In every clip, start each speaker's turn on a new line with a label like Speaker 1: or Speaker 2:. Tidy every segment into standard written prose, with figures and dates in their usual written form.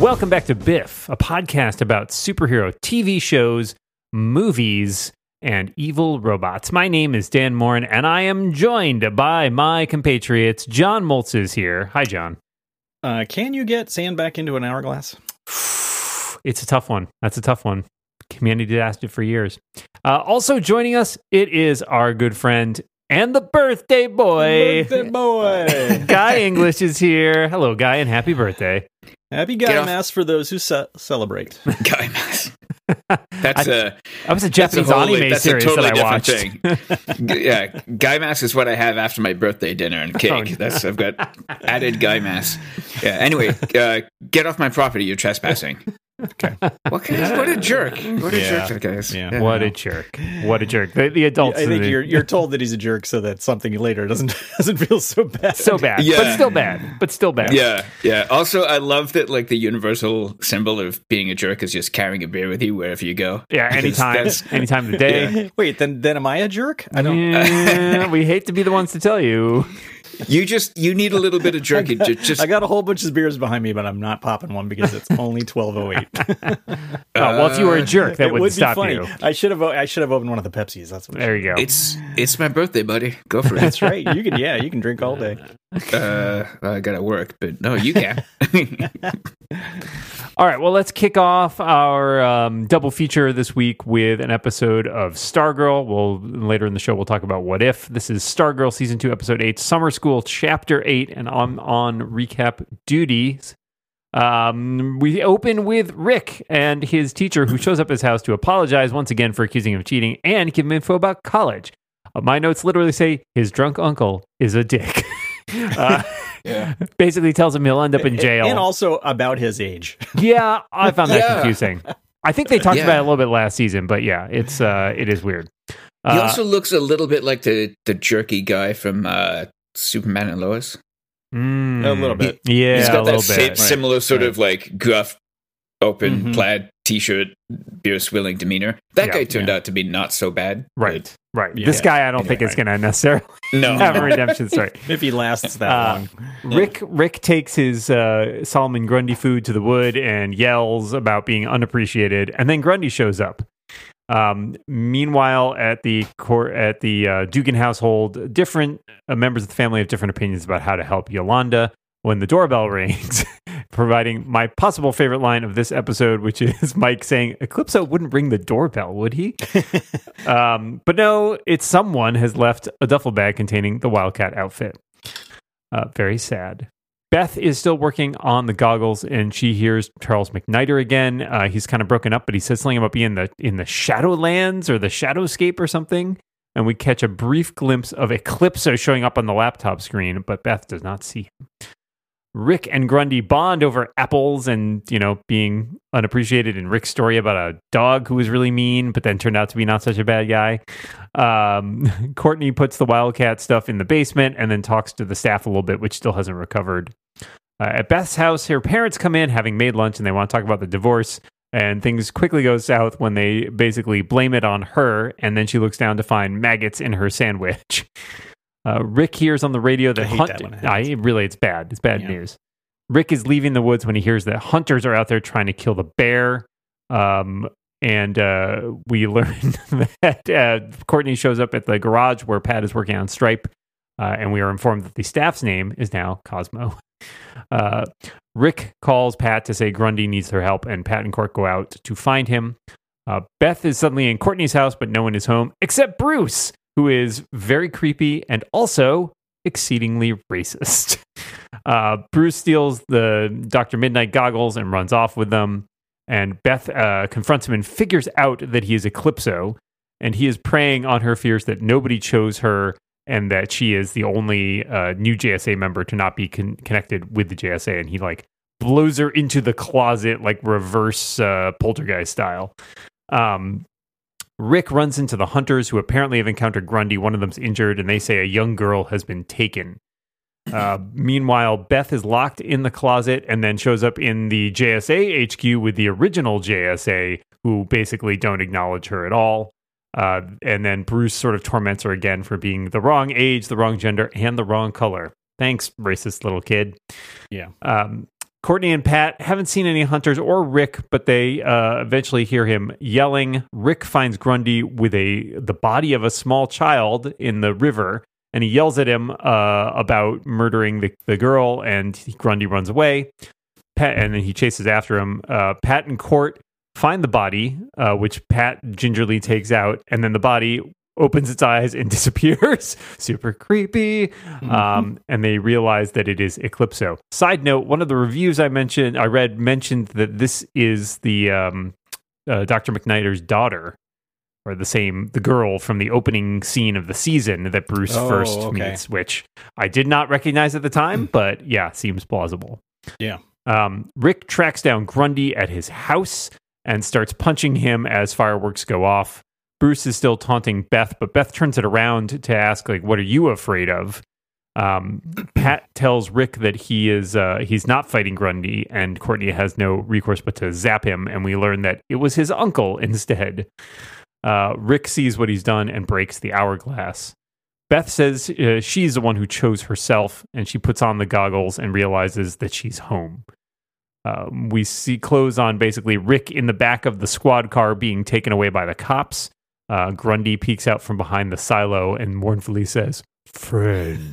Speaker 1: Welcome back to Biff, a podcast about superhero TV shows, movies, and evil robots. My name is Dan Morin, and I am joined by my compatriots. John Moltz is here. Hi, John.
Speaker 2: Can you get sand back into an hourglass?
Speaker 1: It's a tough one. That's a tough one. Humanity did ask it for years. Also joining us, it is our good friend and the birthday boy. Guy English is here. Hello, Guy, and happy birthday.
Speaker 2: Happy Guy Mass for those who celebrate.
Speaker 3: Guy Mass. That
Speaker 1: was a Japanese anime series
Speaker 3: totally
Speaker 1: that I watched.
Speaker 3: Thing. Yeah, Guy Mass is what I have after my birthday dinner and cake. I've got added Guy Mass. Yeah. Anyway, get off my property. You're trespassing. Okay. What a jerk! What a jerk that guy is.
Speaker 1: Yeah. What a jerk! What a jerk! The adults.
Speaker 2: I think you're told that he's a jerk so that something later doesn't feel so bad.
Speaker 1: So bad, yeah. But still bad.
Speaker 3: Yeah. Also, I love that like the universal symbol of being a jerk is just carrying a beer with you wherever you go.
Speaker 1: Yeah, anytime of the day.
Speaker 2: Yeah. Wait, then am I a jerk? I don't.
Speaker 1: We hate to be the ones to tell you.
Speaker 3: You need a little bit of jerky.
Speaker 2: I got a whole bunch of beers behind me, but I'm not popping one because it's only 12:08.
Speaker 1: Well, if you were a jerk, that wouldn't stop
Speaker 2: funny.
Speaker 1: you.
Speaker 2: I should have opened one of the Pepsis. That's what.
Speaker 1: There you go.
Speaker 3: It's my birthday, buddy. Go for it.
Speaker 2: That's right. You can drink all day.
Speaker 3: I gotta work, but no, you can.
Speaker 1: All right, well, let's kick off our double feature this week with an episode of Stargirl. Later in the show, we'll talk about What If. This is Stargirl Season 2, Episode 8, Summer School, Chapter 8, and I'm on recap duties. We open with Rick and his teacher who shows up at his house to apologize once again for accusing him of cheating and give him info about college. My notes literally say his drunk uncle is a dick. Basically tells him he'll end up in jail.
Speaker 2: And also about his age.
Speaker 1: Yeah, I found that confusing. I think they talked about it a little bit last season, but yeah, it is weird.
Speaker 3: He also looks a little bit like the jerky guy from Superman and Lois.
Speaker 2: A little bit.
Speaker 3: He's got that similar sort of like gruff, open plaid t-shirt, beer swilling demeanor. That guy turned out to be not so bad.
Speaker 1: Right. Yeah. This guy I don't think is going to necessarily have a redemption story.
Speaker 2: If he lasts that long.
Speaker 1: Rick takes his Solomon Grundy food to the wood and yells about being unappreciated, and then Grundy shows up. Meanwhile, at the Dugan household, different members of the family have different opinions about how to help Yolanda when the doorbell rings, providing my possible favorite line of this episode, which is Mike saying, Eclipso wouldn't ring the doorbell, would he? But no, it's someone has left a duffel bag containing the Wildcat outfit. Very sad. Beth is still working on the goggles, and she hears Charles McNider again. He's kind of broken up, but he says something about being in the Shadowlands or the Shadowscape or something. And we catch a brief glimpse of Eclipso showing up on the laptop screen, but Beth does not see him. Rick and Grundy bond over apples and, being unappreciated, in Rick's story about a dog who was really mean, but then turned out to be not such a bad guy. Courtney puts the Wildcat stuff in the basement and then talks to the staff a little bit, which still hasn't recovered. At Beth's house, her parents come in having made lunch and they want to talk about the divorce. And things quickly go south when they basically blame it on her. And then she looks down to find maggots in her sandwich. Rick hears on the radio that it's bad. It's bad news. Rick is leaving the woods when he hears that hunters are out there trying to kill the bear. And we learn that Courtney shows up at the garage where Pat is working on Stripe. And we are informed that the staff's name is now Cosmo. Rick calls Pat to say Grundy needs their help, and Pat and Court go out to find him. Beth is suddenly in Courtney's house, but no one is home except Bruce, who is very creepy and also exceedingly racist. Bruce steals the Dr. Midnight goggles and runs off with them. And Beth confronts him and figures out that he is Eclipso. And he is preying on her fears that nobody chose her and that she is the only new JSA member to not be connected with the JSA. And he blows her into the closet like reverse poltergeist style. Rick runs into the hunters who apparently have encountered Grundy. One of them's injured, and they say a young girl has been taken. Meanwhile, Beth is locked in the closet and then shows up in the JSA HQ with the original JSA, who basically don't acknowledge her at all. And then Bruce sort of torments her again for being the wrong age, the wrong gender, and the wrong color. Thanks, racist little kid.
Speaker 2: Yeah.
Speaker 1: Courtney and Pat haven't seen any hunters or Rick, but they eventually hear him yelling. Rick finds Grundy with the body of a small child in the river, and he yells at him about murdering the girl, and Grundy runs away. And then he chases after him. Pat and Court find the body, which Pat gingerly takes out, and then the body opens its eyes and disappears. Super creepy. And they realize that it is Eclipso. Side note, one of the reviews I read mentioned that this is the Dr. McNider's daughter, or the girl from the opening scene of the season that Bruce first meets, which I did not recognize at the time, but yeah, seems plausible.
Speaker 2: Yeah.
Speaker 1: Rick tracks down Grundy at his house and starts punching him as fireworks go off. Bruce is still taunting Beth, but Beth turns it around to ask, like, what are you afraid of? Pat tells Rick that he's not fighting Grundy, and Courtney has no recourse but to zap him, and we learn that it was his uncle instead. Rick sees what he's done and breaks the hourglass. Beth says she's the one who chose herself, and she puts on the goggles and realizes that she's home. We see clothes on basically Rick in the back of the squad car being taken away by the cops. Grundy peeks out from behind the silo and mournfully says, "Friend."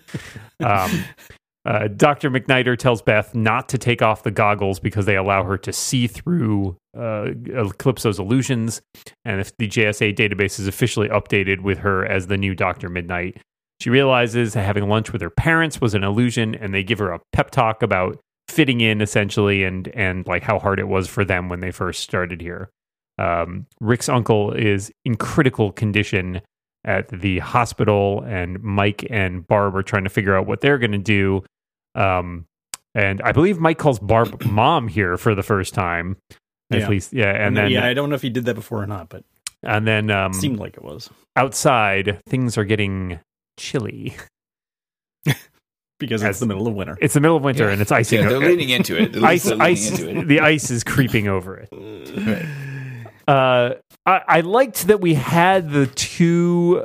Speaker 1: Dr. McNider tells Beth not to take off the goggles because they allow her to see through Eclipso's illusions, and if the JSA database is officially updated with her as the new Dr. Midnight. She realizes that having lunch with her parents was an illusion, and they give her a pep talk about fitting in, essentially, and like how hard it was for them when they first started here. Rick's uncle is in critical condition at the hospital, and Mike and Barb are trying to figure out what they're going to do. And I believe Mike calls Barb mom here for the first time. At least, yeah. And then,
Speaker 2: I don't know if he did that before or not, but
Speaker 1: and then
Speaker 2: it seemed like it was.
Speaker 1: Outside, things are getting chilly.
Speaker 2: Because it's the middle of winter.
Speaker 1: It's the middle of winter, and it's icing.
Speaker 3: Yeah, they're leaning into it.
Speaker 1: The ice is creeping over it.
Speaker 3: Right.
Speaker 1: I liked that we had the two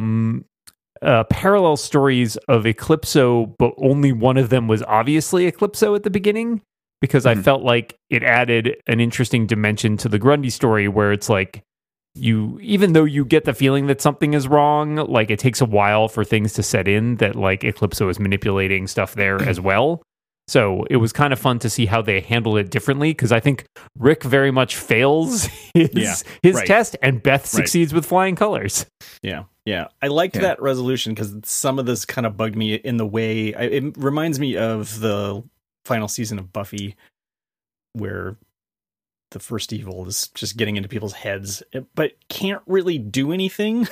Speaker 1: parallel stories of Eclipso, but only one of them was obviously Eclipso at the beginning, because I felt like it added an interesting dimension to the Grundy story, where it's like, even though you get the feeling that something is wrong, like it takes a while for things to set in that like Eclipso is manipulating stuff there as well. So it was kind of fun to see how they handled it differently, because I think Rick very much fails his test, and Beth succeeds with flying colors.
Speaker 2: Yeah. I liked that resolution, because some of this kind of bugged me in the way it reminds me of the final season of Buffy, where the first evil is just getting into people's heads, but can't really do anything.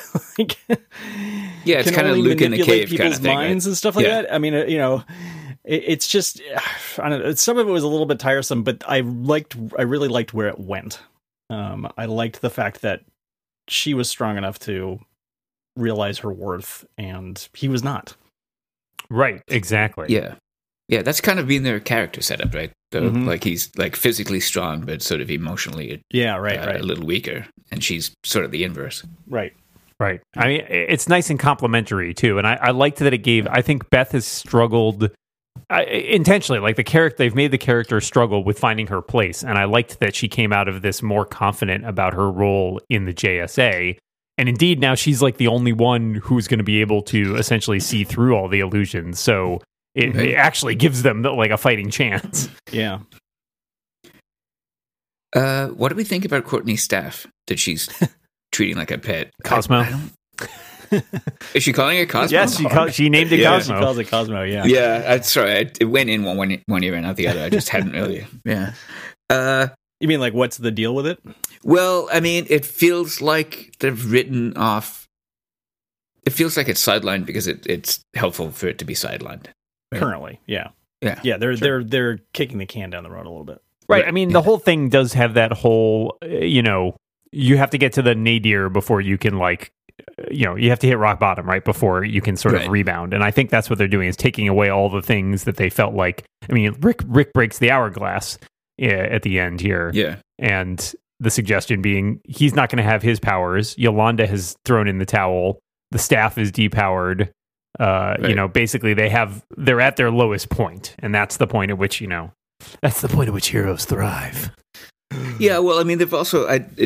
Speaker 3: It's kind of Luke in the cave kind of thing,
Speaker 2: minds and stuff like that. I mean, it's just, I don't know, some of it was a little bit tiresome, but I really liked where it went. I liked the fact that she was strong enough to realize her worth, and he was not.
Speaker 1: Right, exactly.
Speaker 3: Yeah, that's kind of been their character setup, right? So, like, he's like physically strong, but sort of emotionally a little weaker, and she's sort of the inverse.
Speaker 2: Right.
Speaker 1: I mean, it's nice and complimentary, too, and I liked that it gave, I think Beth has struggled intentionally, like they've made the character struggle with finding her place, and I liked that she came out of this more confident about her role in the JSA, and indeed now she's like the only one who's going to be able to essentially see through all the illusions, so it actually gives them like a fighting chance.
Speaker 2: Yeah.
Speaker 3: What do we think about Courtney's staff that she's treating like a pet?
Speaker 1: Cosmo.
Speaker 3: Is she calling it Cosmo?
Speaker 1: Yes, she named it Cosmo.
Speaker 2: She calls it Cosmo, yeah.
Speaker 3: Yeah, sorry. It went in one ear and out the other. I just hadn't really. Yeah.
Speaker 2: You mean like what's the deal with it?
Speaker 3: Well, I mean, it feels like they've written off. It feels like it's sidelined because it's helpful for it to be sidelined. Right?
Speaker 2: Currently, yeah. They're kicking the can down the road a little bit.
Speaker 1: Right. I mean, the whole thing does have that whole, you have to get to the nadir before you can you have to hit rock bottom, right, before you can sort of rebound. And I think that's what they're doing, is taking away all the things that they felt like. I mean, Rick breaks the hourglass at the end here. Yeah. And the suggestion being he's not going to have his powers. Yolanda has thrown in the towel. The staff is depowered. Basically they're at their lowest point, and that's the point at which That's the point at which heroes thrive.
Speaker 3: Yeah, well, I mean, they've also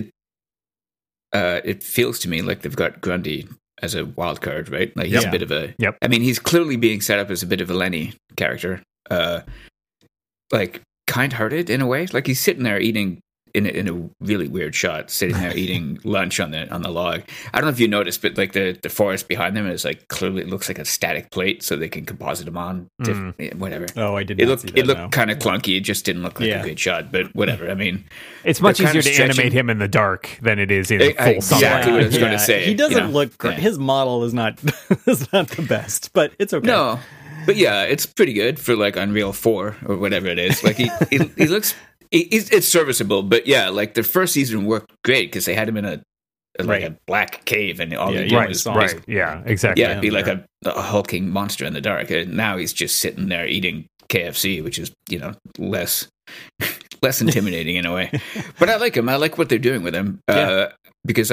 Speaker 3: it feels to me like they've got Grundy as a wild card, right? Like he's a bit of a.
Speaker 1: Yep.
Speaker 3: I mean, he's clearly being set up as a bit of a Lenny character, like kind-hearted in a way. Like he's sitting there eating in a really weird shot, sitting there eating lunch on the log. I don't know if you noticed, but like the forest behind them is like clearly it looks like a static plate, so they can composite them on. Whatever.
Speaker 2: Oh, I did.
Speaker 3: It looked kind of clunky. It just didn't look like a good shot, but whatever. I mean,
Speaker 1: it's much easier to animate him in the dark than it is in full sunlight.
Speaker 3: Exactly what I was going to say.
Speaker 2: He doesn't look great. His model is not the best, but it's okay.
Speaker 3: No, but yeah, it's pretty good for like Unreal 4 or whatever it is. Like he looks. It's serviceable, but yeah, like the first season worked great because they had him in a black cave and all he did was
Speaker 1: yeah, exactly.
Speaker 3: Yeah, be like a hulking monster in the dark. And now he's just sitting there eating KFC, which is less intimidating in a way. But I like him. I like what they're doing with him because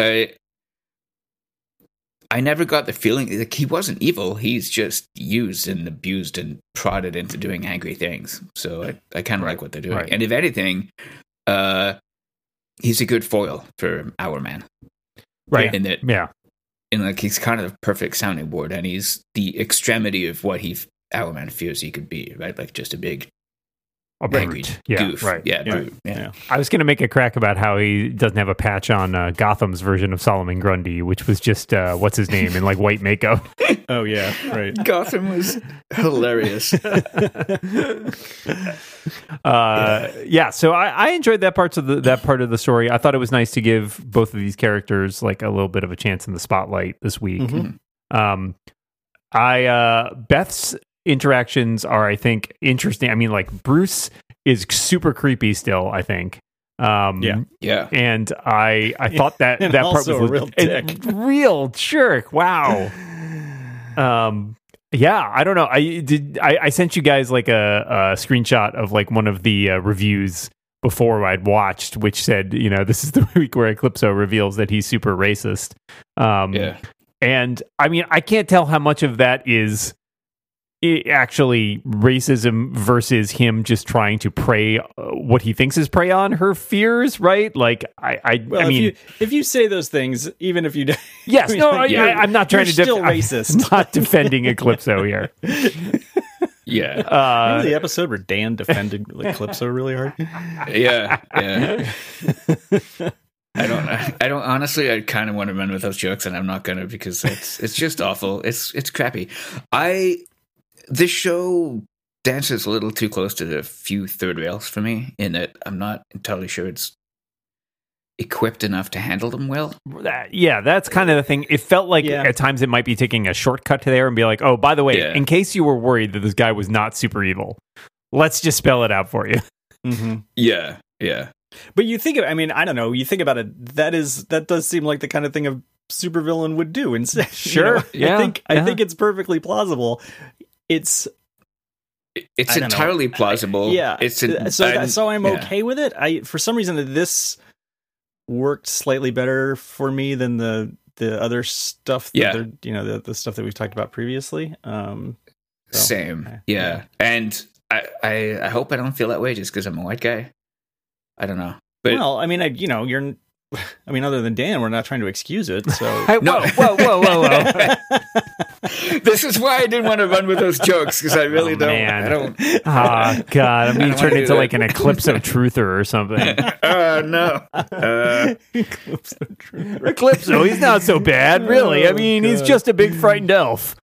Speaker 3: I never got the feeling like he wasn't evil. He's just used and abused and prodded into doing angry things. So I kind of like what they're doing. Right. And if anything, he's a good foil for Hourman.
Speaker 1: Right.
Speaker 3: In that, and like he's kind of a perfect sounding board, and he's the extremity of what Hourman fears he could be. Right, like just a big.
Speaker 1: A brute.
Speaker 3: Goof.
Speaker 1: Right.
Speaker 3: Yeah, brute. Yeah.
Speaker 1: I was going to make a crack about how he doesn't have a patch on Gotham's version of Solomon Grundy, which was just, what's his name, in like white makeup.
Speaker 2: Oh, yeah, right.
Speaker 3: Gotham was hilarious.
Speaker 1: So I enjoyed that part of the story. I thought it was nice to give both of these characters like a little bit of a chance in the spotlight this week. Mm-hmm. Beth's interactions are, I think, interesting. I mean, like Bruce is super creepy still, I think. And I thought that part was
Speaker 2: a real dick.
Speaker 1: Real jerk. Wow. I don't know. I sent you guys like a screenshot of like one of the reviews before I'd watched, which said, this is the week where Eclipso reveals that he's super racist. And I mean, I can't tell how much of that is actually racism versus him just trying to prey what he thinks is prey on her fears, right? Like I mean,
Speaker 2: if you say those things, even if you do,
Speaker 1: yes, I'm not trying to
Speaker 2: still racist.
Speaker 1: I'm not defending Eclipso here.
Speaker 2: Remember the episode where Dan defended Eclipso really hard?
Speaker 3: Yeah. I don't honestly, I kind of want to run with those jokes, and I'm not gonna because it's just awful. It's crappy. This show dances a little too close to the few third rails for me, in that I'm not entirely sure it's equipped enough to handle them well.
Speaker 1: That's kind of the thing. It felt like at times it might be taking a shortcut to there and be like, oh, by the way, in case you were worried that this guy was not super evil, let's just spell it out for you.
Speaker 2: Mm-hmm.
Speaker 3: Yeah.
Speaker 2: But you think, I mean, I don't know, you think about it, that does seem like the kind of thing a supervillain would do. And
Speaker 1: sure.
Speaker 2: I think it's perfectly plausible. It's
Speaker 3: entirely plausible.
Speaker 2: Yeah. So I'm okay with it. For some reason this worked slightly better for me than the other stuff. The stuff that we've talked about previously.
Speaker 3: Same. Yeah. And I hope I don't feel that way just because I'm a white guy. I don't know. But
Speaker 2: well, I mean, other than Dan, we're not trying to excuse it. So
Speaker 3: whoa. This is why I didn't want to run with those jokes, because I really don't.
Speaker 1: Man.
Speaker 3: I don't.
Speaker 1: Oh God! I'm being turned into like an Eclipso truther or something.
Speaker 3: No.
Speaker 1: Eclipso, he's not so bad, really. I mean, he's just a big frightened elf.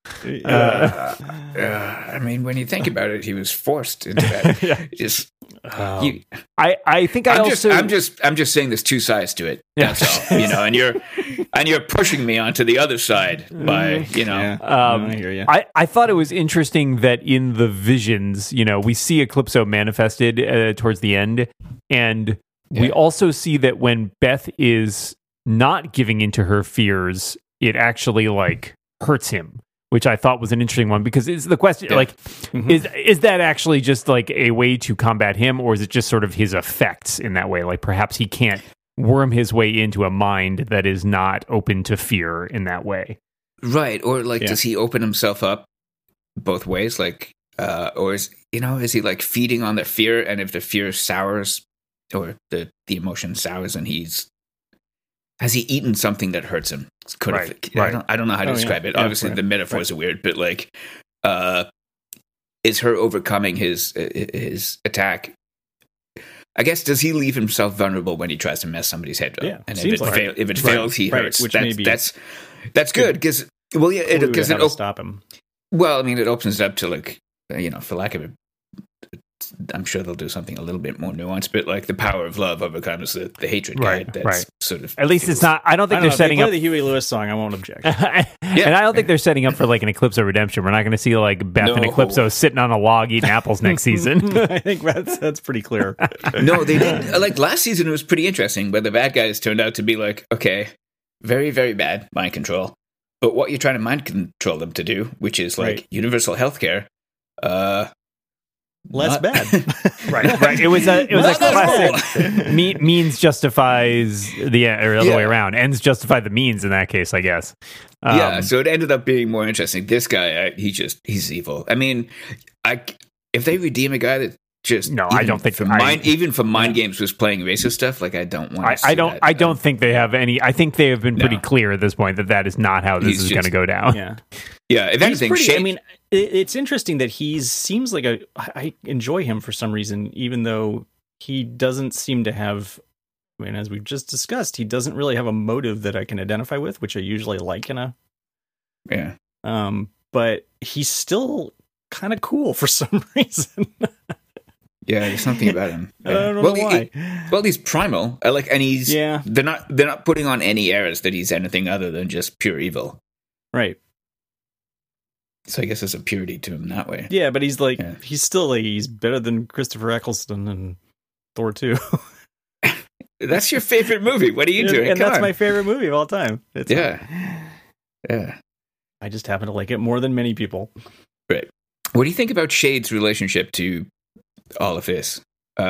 Speaker 3: I mean, when you think about it, he was forced into that.
Speaker 1: I think I'm
Speaker 3: just saying there's two sides to it. That's all, and you're pushing me onto the other side by,
Speaker 2: I hear you.
Speaker 1: I thought it was interesting that in the visions, we see Eclipso manifested towards the end, and we also see that when Beth is not giving into her fears, it actually like hurts him, which I thought was an interesting one, because it's the question, is that actually just like a way to combat him, or is it just sort of his effects in that way? Like perhaps he can't worm his way into a mind that is not open to fear in that way.
Speaker 3: Right. Or like, does he open himself up both ways? Like, or is he like feeding on the fear, and if the fear sours or the emotion sours, and has he eaten something that hurts him?
Speaker 1: Right.
Speaker 3: I don't know how to describe it. Obviously, the metaphors are weird, but like, is her overcoming his attack? I guess, does he leave himself vulnerable when he tries to mess somebody's head up?
Speaker 2: Yeah,
Speaker 3: and if it fails, he hurts.
Speaker 2: Which
Speaker 3: that's good because because it
Speaker 2: stop him.
Speaker 3: Well, I mean, it opens it up to like for lack of it. I'm sure they'll do something a little bit more nuanced, but like the power of love overcomes the hatred. That's sort of,
Speaker 1: at least it's not. I don't think they're setting up
Speaker 2: the Huey Lewis song. I won't object.
Speaker 1: And I don't think they're setting up for like an Eclipso redemption. We're not going to see like Beth and Eclipso sitting on a log eating apples next season.
Speaker 2: I think that's pretty clear.
Speaker 3: No, they did. Like last season, it was pretty interesting, where the bad guys turned out to be like, okay, very, very bad mind control, but what you're trying to mind control them to do, which is like universal healthcare.
Speaker 2: Less bad.
Speaker 1: right. It was a classic means justifies or the other way around. Ends justify the means in that case, I guess.
Speaker 3: So it ended up being more interesting. This guy, he's evil. I mean, if they redeem a guy that just
Speaker 1: I don't think
Speaker 3: for mind games was playing racist stuff, like I don't want to
Speaker 1: I don't think they have any. I think they have been pretty clear at this point that is not how this is going to go down.
Speaker 3: Yeah, if anything,
Speaker 2: I mean, it's interesting that seems like I enjoy him for some reason, even though he doesn't seem to have. I mean, as we've just discussed, he doesn't really have a motive that I can identify with, which I usually like in a.
Speaker 3: Yeah.
Speaker 2: But he's still kind of cool for some reason.
Speaker 3: Yeah, there's something about him.
Speaker 2: I don't know why.
Speaker 3: He's primal. And he's. Yeah. They're not putting on any airs that he's anything other than just pure evil.
Speaker 2: Right.
Speaker 3: So I guess there's a purity to him that way.
Speaker 2: Yeah, but he's like he's still he's better than Christopher Eccleston and Thor 2.
Speaker 3: That's your favorite movie. What are you doing?
Speaker 2: And that's my favorite movie of all time.
Speaker 3: Yeah.
Speaker 2: I just happen to like it more than many people.
Speaker 3: Right. What do you think about Shade's relationship to all of this?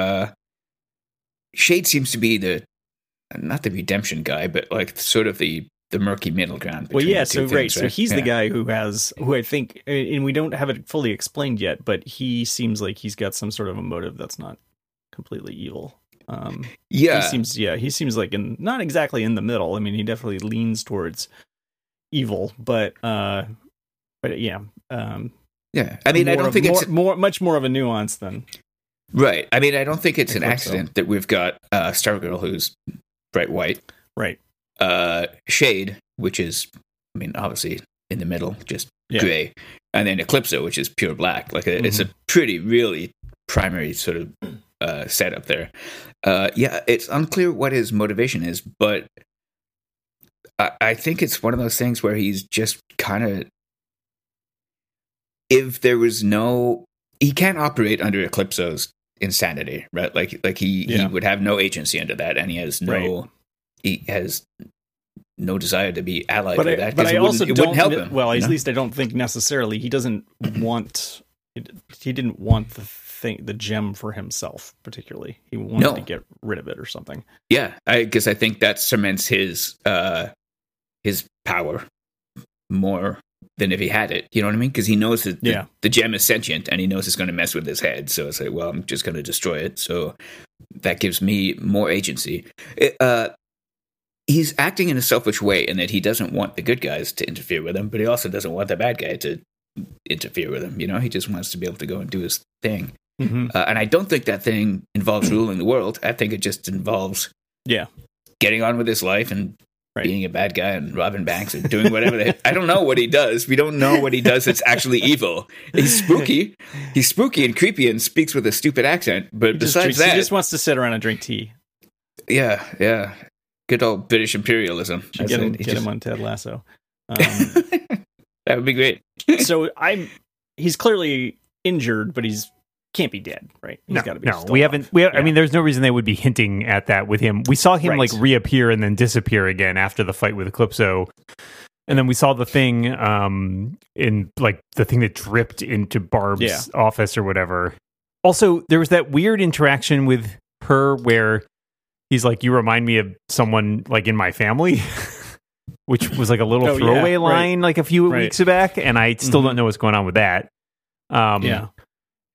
Speaker 3: Shade seems to be not the redemption guy, but like sort of the murky middle ground.
Speaker 2: Well, yeah, so he's the guy who I think, and we don't have it fully explained yet, but he seems like he's got some sort of a motive that's not completely evil. He seems like not exactly in the middle. I mean, he definitely leans towards evil, but yeah.
Speaker 3: I mean, I don't think it's
Speaker 2: much more of a nuance than.
Speaker 3: Right. I mean, I don't think it's an accident that we've got Stargirl, who's bright white.
Speaker 2: Right.
Speaker 3: Shade, which is, I mean, obviously in the middle, just gray, and then Eclipso, which is pure black. Like it's a pretty, really primary sort of setup there. It's unclear what his motivation is, but I think it's one of those things where he's just kind of, if there was he can't operate under Eclipso's insanity, right? Like he would have no agency under that, and he has no desire to be allied with that.
Speaker 2: But I also
Speaker 3: wouldn't help him.
Speaker 2: Well, at least I don't think necessarily he doesn't want. He didn't want the gem for himself particularly. He wanted to get rid of it or something.
Speaker 3: Yeah, because I think that cements his power more than if he had it. You know what I mean? Because he knows that the gem is sentient, and he knows it's going to mess with his head. So it's like, well, I'm just going to destroy it. So that gives me more agency. He's acting in a selfish way in that he doesn't want the good guys to interfere with him, but he also doesn't want the bad guy to interfere with him. You know, he just wants to be able to go and do his thing. And I don't think that thing involves ruling the world. I think it just involves getting on with his life and being a bad guy and robbing banks and doing whatever. I don't know what he does. We don't know what he does that's actually evil. He's spooky. He's spooky and creepy and speaks with a stupid accent. But besides that,
Speaker 2: he just wants to sit around and drink tea.
Speaker 3: Yeah. Good old British imperialism.
Speaker 2: Get him on Ted Lasso.
Speaker 3: That would be great.
Speaker 2: So he's clearly injured, but can't be dead, right? He's got to be.
Speaker 1: No, we haven't. I mean, there's no reason they would be hinting at that with him. We saw him like reappear and then disappear again after the fight with Eclipso, and then we saw the thing in like the thing that dripped into Barb's office or whatever. Also, there was that weird interaction with her where he's like, "You remind me of someone like in my family." Which was like a little throwaway line like a few weeks back, and I still don't know what's going on with that.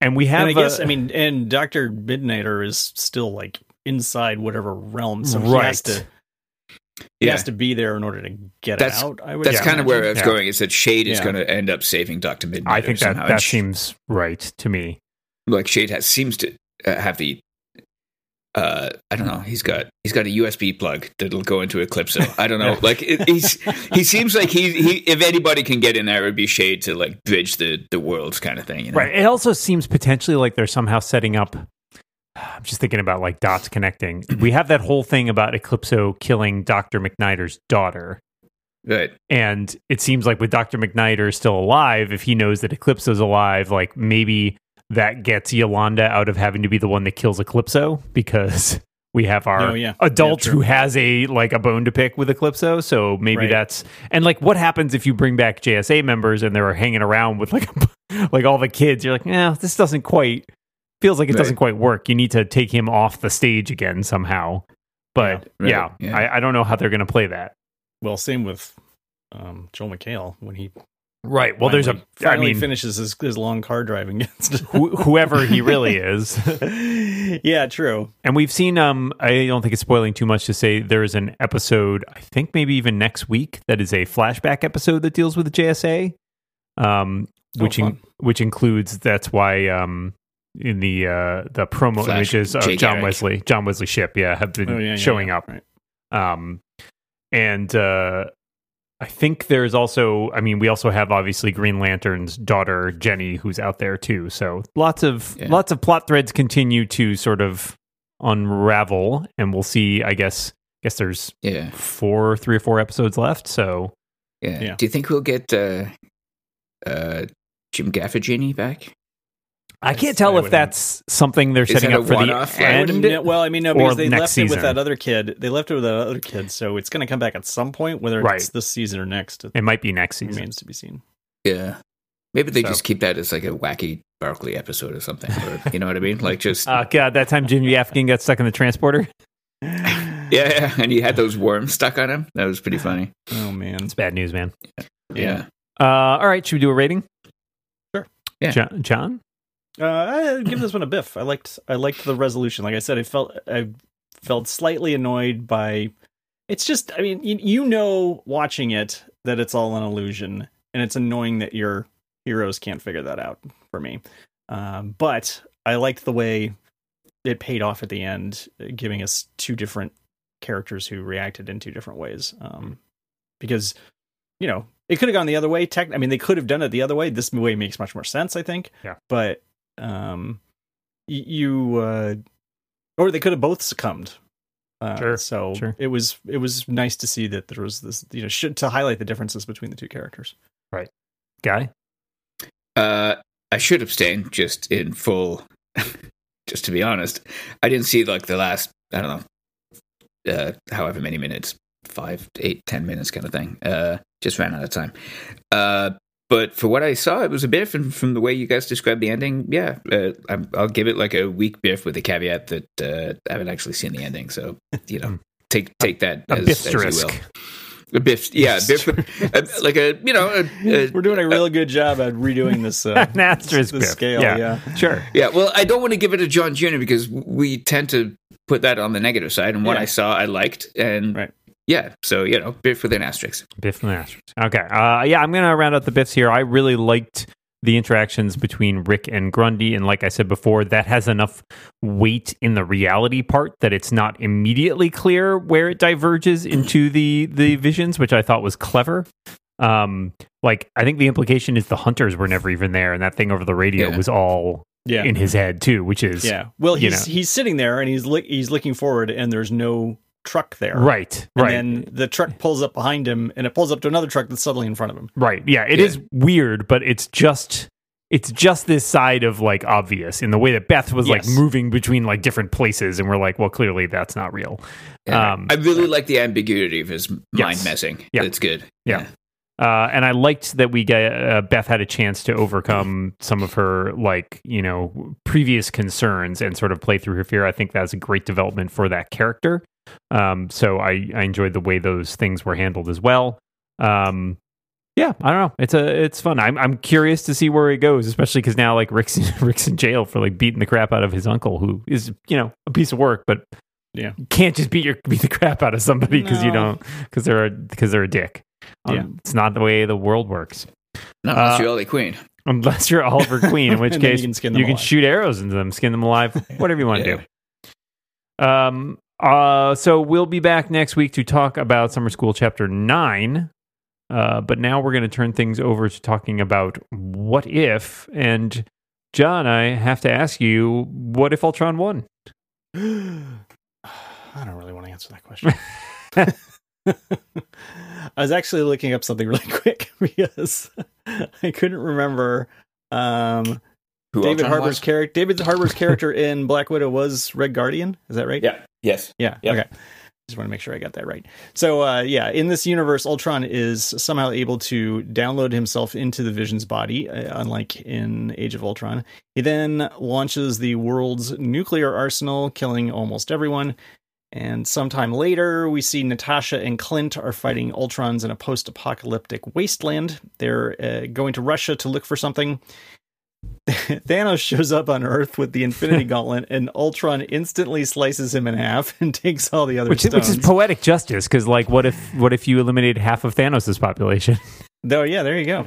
Speaker 1: And we have,
Speaker 2: and I guess, and Dr. Midnighter is still like inside whatever realm, so he has to be there in order to get it out.
Speaker 3: That's kind of where I was going, is that Shade is going to end up saving Dr. Midnighter.
Speaker 1: I think that seems right to me.
Speaker 3: Like Shade seems to have the I don't know. He's got a USB plug that'll go into Eclipso. I don't know. Like he seems like he if anybody can get in there, it would be Shade to like bridge the worlds kind of thing. You know?
Speaker 1: Right. It also seems potentially like they're somehow setting up. I'm just thinking about like dots connecting. We have that whole thing about Eclipso killing Dr. McNider's daughter.
Speaker 3: Right.
Speaker 1: And it seems like with Dr. McNider still alive, if he knows that Eclipso's alive, like maybe that gets Yolanda out of having to be the one that kills Eclipso, because we have our adult who has a bone to pick with Eclipso. So maybe that's, and like what happens if you bring back JSA members and they're hanging around with like all the kids? You're like, this doesn't quite, feels like it doesn't quite work. You need to take him off the stage again somehow. But I don't know how they're going to play that.
Speaker 2: Well, same with Joel McHale when he
Speaker 1: well,
Speaker 2: finally finishes his long car driving against
Speaker 1: whoever he really is.
Speaker 2: Yeah, true.
Speaker 1: And we've seen I don't think it's spoiling too much to say there is an episode, I think maybe even next week, that is a flashback episode that deals with the JSA, which includes, that's why in the promo images of John Wesley Shipp have been showing up. Right. And I think there's also, we also have obviously Green Lantern's daughter Jenny, who's out there too. So lots of plot threads continue to sort of unravel, and we'll see. I guess there's 3 or 4 episodes left. So
Speaker 3: do you think we'll get Jim Gaffigan back?
Speaker 1: I can't tell if that's something they're setting up for the end.
Speaker 2: Well, no, because they left it with that other kid. They left it with that other kid, so it's going to come back at some point, whether it's this season or next.
Speaker 1: It might be next season.
Speaker 2: Remains to be seen.
Speaker 3: Yeah. Maybe they just keep that as like a wacky Barkley episode or something. Or, you know what I mean? Like just...
Speaker 1: God, that time Jim Gaffigan got stuck in the transporter.
Speaker 3: Yeah, and he had those worms stuck on him. That was pretty funny.
Speaker 2: Oh, man.
Speaker 1: It's bad news, man.
Speaker 3: Yeah.
Speaker 1: All right, should we do a rating?
Speaker 2: Sure.
Speaker 1: Yeah. John?
Speaker 2: I give this one a biff. I liked the resolution. Like I said, I felt slightly annoyed by. It's just, watching it that it's all an illusion, and it's annoying that your heroes can't figure that out for me. But I liked the way it paid off at the end, giving us 2 different characters who reacted in 2 different ways. Because it could have gone the other way. They could have done it the other way. This way makes much more sense, I think.
Speaker 1: Yeah.
Speaker 2: But or they could have both succumbed. Sure. It was nice to see that there was this, to highlight the differences between the 2 characters.
Speaker 1: Right. Guy?
Speaker 3: I should abstain just in full, just to be honest. I didn't see like the last, I don't know, however many minutes, 5, 8, 10 minutes kind of thing. Just ran out of time. But for what I saw, it was a biff, and from the way you guys described the ending, I'll give it like a weak biff with the caveat that I haven't actually seen the ending. So, take that as you will. A biff, biff, like
Speaker 2: we're doing a really good job at redoing this
Speaker 1: an asterisk biff.
Speaker 2: Scale. Yeah,
Speaker 1: sure.
Speaker 3: Yeah, well, I don't want to give it a John Jr. because we tend to put that on the negative side, and what I saw, I liked, and.
Speaker 2: Right.
Speaker 3: Yeah, so, biff with an asterisk.
Speaker 1: Biff with an asterisk. Okay. I'm going to round out the biffs here. I really liked the interactions between Rick and Grundy, and like I said before, that has enough weight in the reality part that it's not immediately clear where it diverges into the visions, which I thought was clever. I think the implication is the hunters were never even there, and that thing over the radio was all in his head, too, which is...
Speaker 2: Yeah, well, he's sitting there, and he's looking forward, and there's no... truck there,
Speaker 1: right,
Speaker 2: and then the truck pulls up behind him, and it pulls up to another truck that's suddenly in front of him.
Speaker 1: Right, it is weird, but it's just this side of like obvious in the way that Beth was like moving between like different places, and we're like, well, clearly that's not real.
Speaker 3: I really like the ambiguity of his mind messing. Yeah, it's good.
Speaker 1: Yeah. And I liked that we got Beth had a chance to overcome some of her previous concerns and sort of play through her fear. I think that's a great development for that character. So I enjoyed the way those things were handled as well. Yeah, I don't know. It's fun. I'm curious to see where it goes, especially because now like Rick's in jail for like beating the crap out of his uncle, who is a piece of work, but you can't just beat the crap out of somebody because they're a dick. It's not the way the world works.
Speaker 3: Not unless you're Oliver Queen.
Speaker 1: Unless you're Oliver Queen, in which case you can shoot arrows into them, skin them alive, whatever you want to do. So we'll be back next week to talk about Summer School Chapter 9. But now we're going to turn things over to talking about What If. And John, I have to ask you, what if Ultron won?
Speaker 2: I don't really want to answer that question. I was actually looking up something really quick because I couldn't remember David Harbour's character in Black Widow was Red Guardian. Is that right?
Speaker 3: Yeah. Yes.
Speaker 2: Yeah. Yep. Okay. Just want to make sure I got that right. So, in this universe, Ultron is somehow able to download himself into the Vision's body, unlike in Age of Ultron. He then launches the world's nuclear arsenal, killing almost everyone. And sometime later, we see Natasha and Clint are fighting Ultrons in a post-apocalyptic wasteland. They're going to Russia to look for something. Thanos shows up on Earth with the Infinity Gauntlet, and Ultron instantly slices him in half and takes all the other stones.
Speaker 1: Which is poetic justice, because like, what if you eliminated half of Thanos' population?
Speaker 2: Oh yeah, there you go.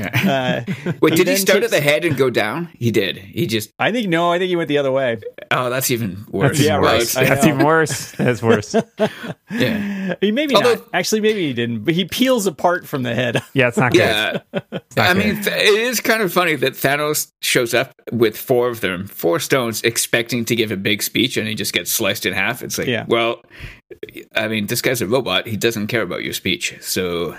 Speaker 3: Wait, did he start at the head and go down? He did. He just.
Speaker 2: I think he went the other way.
Speaker 3: Oh, that's even worse.
Speaker 1: That's even worse. That's worse.
Speaker 3: Yeah.
Speaker 2: Maybe not. Actually, maybe he didn't. But he peels apart from the head.
Speaker 1: Yeah, it's not good.
Speaker 3: Yeah. I mean, it is kind of funny that Thanos shows up with 4 stones, expecting to give a big speech, and he just gets sliced in half. It's like, well, I mean, this guy's a robot. He doesn't care about your speech. So.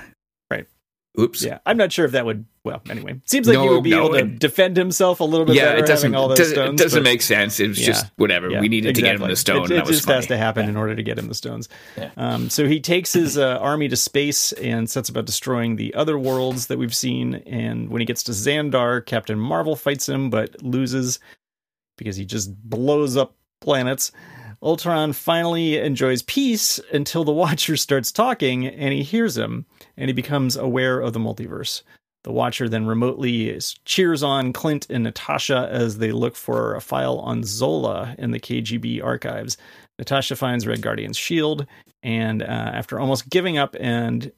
Speaker 3: Oops.
Speaker 2: Yeah, I'm not sure if that would. Well, anyway, seems like he would be able to defend himself a little bit better.
Speaker 3: It doesn't.
Speaker 2: Having all those stones,
Speaker 3: it doesn't make sense. It was just whatever. We needed to get him the stone.
Speaker 2: It just has to happen in order to get him the stones. Yeah. So he takes his army to space and sets about destroying the other worlds that we've seen. And when he gets to Xandar, Captain Marvel fights him but loses because he just blows up planets. Ultron finally enjoys peace until the Watcher starts talking and he hears him and he becomes aware of the multiverse. The Watcher then remotely cheers on Clint and Natasha as they look for a file on Zola in the KGB archives. Natasha finds Red Guardian's shield, and after almost giving up and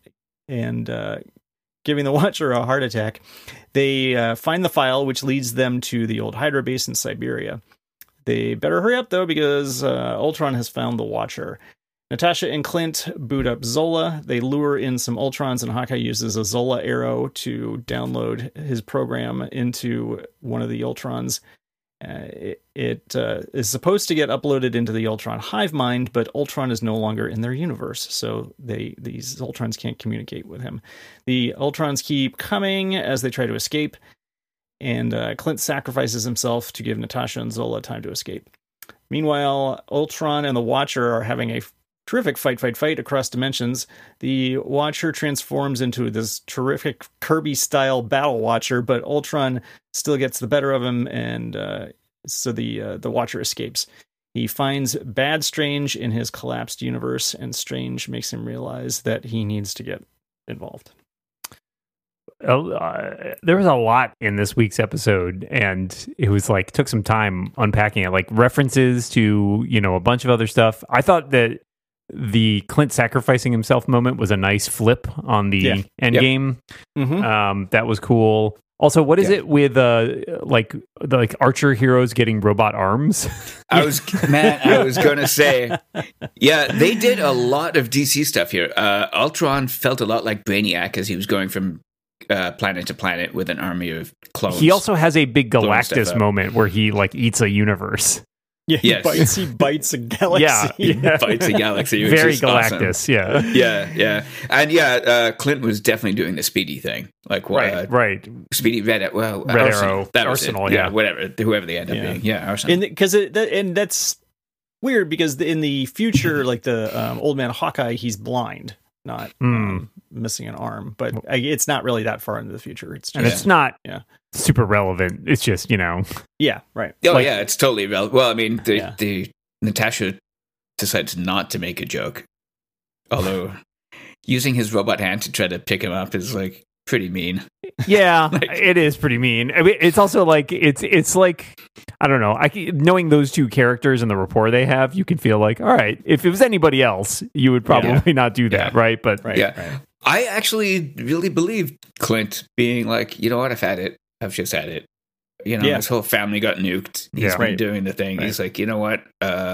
Speaker 2: giving the Watcher a heart attack, they find the file, which leads them to the old Hydra base in Siberia. They better hurry up, though, because Ultron has found the Watcher. Natasha and Clint boot up Zola. They lure in some Ultrons, and Hawkeye uses a Zola arrow to download his program into one of the Ultrons. It is supposed to get uploaded into the Ultron hive mind, but Ultron is no longer in their universe, so these Ultrons can't communicate with him. The Ultrons keep coming as they try to escape, and Clint sacrifices himself to give Natasha and Zola time to escape. Meanwhile, Ultron and the Watcher are having a terrific fight across dimensions. The Watcher transforms into this terrific Kirby-style Battle Watcher, but Ultron still gets the better of him, and so the Watcher escapes. He finds Bad Strange in his collapsed universe, and Strange makes him realize that he needs to get involved.
Speaker 1: There was a lot in this week's episode, and it was like took some time unpacking it, like references to a bunch of other stuff. I thought that the Clint sacrificing himself moment was a nice flip on the end game. Mm-hmm. That was cool. Also, what is it with the Archer heroes getting robot arms?
Speaker 3: I was gonna say, they did a lot of DC stuff here. Ultron felt a lot like Brainiac as he was going from planet to planet with an army of clones.
Speaker 1: He also has a big Galactus moment where he eats a universe.
Speaker 2: Yeah, he bites a galaxy.
Speaker 3: Yeah. Bites a galaxy. Which
Speaker 1: Very
Speaker 3: is
Speaker 1: Galactus,
Speaker 3: awesome. Yeah. And Clint was definitely doing the Speedy thing. Like
Speaker 1: right.
Speaker 3: Speedy Red
Speaker 1: Arrow.
Speaker 3: That
Speaker 1: Arsenal,
Speaker 3: was it. whatever, whoever they end up being. Yeah, Arsenal.
Speaker 2: And that's weird because in the future, like the old man Hawkeye, he's blind, not missing an arm, but it's not really that far into the future. It's just,
Speaker 1: and it's not super relevant. It's just
Speaker 2: yeah, right.
Speaker 3: Oh it's totally relevant. Well, I mean, the Natasha decides not to make a joke, although using his robot hand to try to pick him up is like pretty mean.
Speaker 1: Yeah, it is pretty mean. I mean, it's also like it's like I don't know. Knowing those two characters and the rapport they have, you can feel like, all right, if it was anybody else, you would probably not do that, right? But
Speaker 3: Right. I actually really believed Clint being like, you know what, I've had it. I've just had it. You know, his whole family got nuked. He's been doing the thing. Right. He's like, you know what?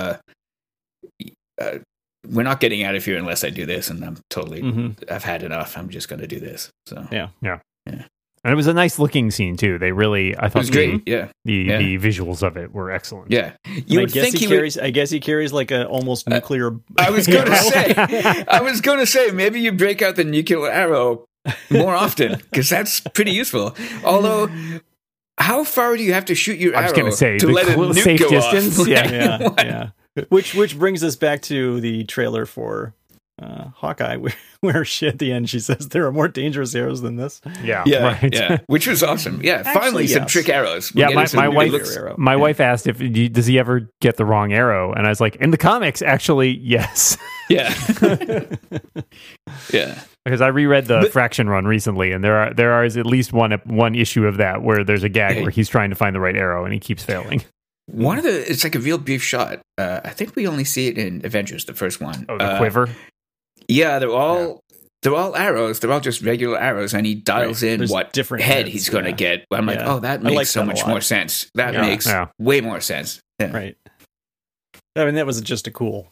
Speaker 3: We're not getting out of here unless I do this, and I'm totally. I've had enough. I'm just going to do this. So
Speaker 1: yeah. And it was a nice looking scene too. They really, I thought,
Speaker 3: it was great.
Speaker 1: The visuals of it were excellent.
Speaker 3: Yeah, you would think he carries.
Speaker 2: I guess he carries like a almost nuclear.
Speaker 3: I was going to say, maybe you break out the nuclear arrow more often because that's pretty useful. Although, how far do you have to shoot your arrow? I was going to say to let a nuke
Speaker 1: safe
Speaker 3: go
Speaker 1: distance.
Speaker 3: Off?
Speaker 2: Yeah. Which brings us back to the trailer for Hawkeye, where at the end she says there are more dangerous arrows than this.
Speaker 1: Yeah,
Speaker 3: which was awesome. Yeah, actually, finally some trick arrows.
Speaker 1: My wife asked if does he ever get the wrong arrow, and I was like, in the comics, actually, yes.
Speaker 3: Yeah, yeah.
Speaker 1: Because I reread the Fraction run recently, and there is at least one issue of that where there's a gag where he's trying to find the right arrow and he keeps failing.
Speaker 3: One of it's like a real brief shot. I think we only see it in Avengers, the first one.
Speaker 1: Oh, the quiver.
Speaker 3: Yeah, they're all arrows. They're all just regular arrows, and he dials in
Speaker 2: There's
Speaker 3: what
Speaker 2: different
Speaker 3: head he's going to get. I'm like, oh, that makes so much more sense. That makes way more sense. Yeah.
Speaker 2: Right. I mean, that was just a cool,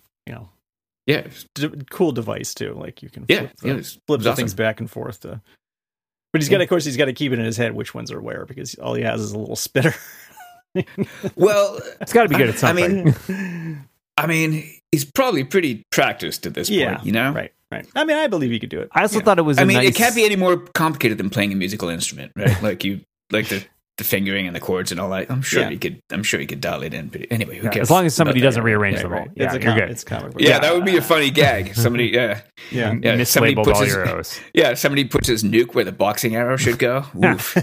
Speaker 2: cool device too. Like you can flip the things back and forth. But he's got to keep it in his head which ones are where, because all he has is a little spitter.
Speaker 3: Well,
Speaker 1: it's got to be good at something.
Speaker 3: I mean, he's probably pretty practiced at this point, you know?
Speaker 2: Right. I mean, I believe he could do it.
Speaker 1: I also thought it was
Speaker 3: it can't be any more complicated than playing a musical instrument, right? Like the fingering and the chords and all that. I'm sure he could dial it in. But anyway, who cares?
Speaker 1: As long as somebody doesn't rearrange them all.
Speaker 2: Yeah, you're good. It's comic book.
Speaker 3: Yeah, that would be a funny gag. Somebody,
Speaker 1: mislabeled all your arrows.
Speaker 3: Yeah, somebody puts his nuke where the boxing arrow should go. Oof.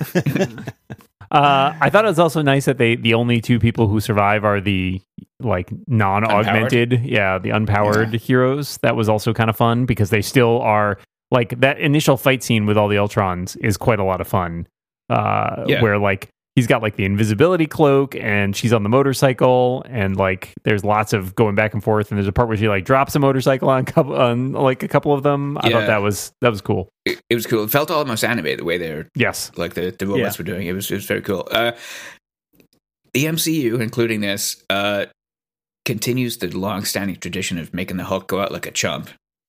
Speaker 1: I thought it was also nice that the only two people who survive are the non-augmented, the unpowered heroes. That was also kind of fun because they still are like that initial fight scene with all the Ultrons is quite a lot of fun. Where like he's got like the invisibility cloak and she's on the motorcycle and like there's lots of going back and forth and there's a part where she like drops a motorcycle on a couple of them. I thought that was cool.
Speaker 3: It was cool. It felt almost anime the way they're like the robots were doing. It was very cool. The MCU, including this, continues the long-standing tradition of making the Hulk go out like a chump.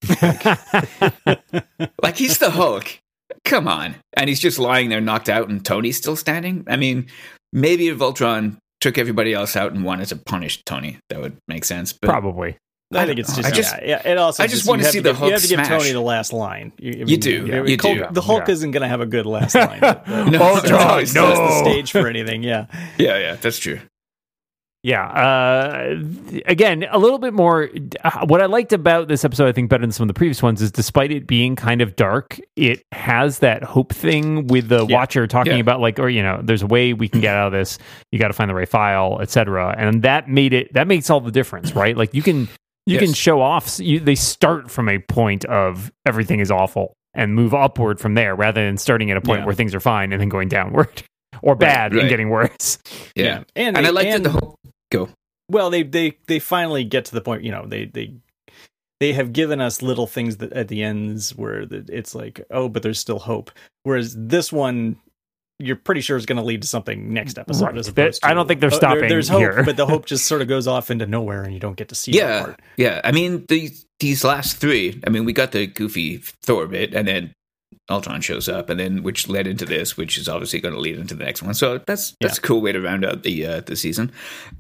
Speaker 3: Like he's the Hulk. Come on. And he's just lying there knocked out and Tony's still standing? I mean, maybe if Voltron took everybody else out and wanted to punish Tony, that would make sense. But
Speaker 1: probably.
Speaker 2: I think it's just... It also
Speaker 3: I just want to see the Hulk
Speaker 2: You have to give
Speaker 3: smash.
Speaker 2: Tony the last line.
Speaker 3: You do.
Speaker 2: The Hulk isn't going to have a good last line.
Speaker 1: Voltron,
Speaker 2: no. The stage for anything,
Speaker 3: Yeah, that's true.
Speaker 1: Yeah. Again, a little bit more. What I liked about this episode, I think, better than some of the previous ones, is despite it being kind of dark, it has that hope thing with the Watcher talking about like, or there's a way we can get out of this. You got to find the right file, etc. And that makes all the difference, right? Like you can show off. They start from a point of everything is awful and move upward from there, rather than starting at a point where things are fine and then going downward or bad and getting worse.
Speaker 3: Yeah. And I liked it the whole. Go.
Speaker 2: Well, they finally get to the point. They have given us little things that at the ends where it's like, oh, but there's still hope. Whereas this one, you're pretty sure is going to lead to something next episode.
Speaker 1: Right.
Speaker 2: As opposed to,
Speaker 1: I don't think they're stopping.
Speaker 2: There's hope,
Speaker 1: here.
Speaker 2: But the hope just sort of goes off into nowhere, and you don't get to see that part.
Speaker 3: Yeah. I mean, these last three. I mean, we got the goofy Thor bit, and then Ultron shows up, and then which led into this, which is obviously going to lead into the next one. So that's a cool way to round out the season.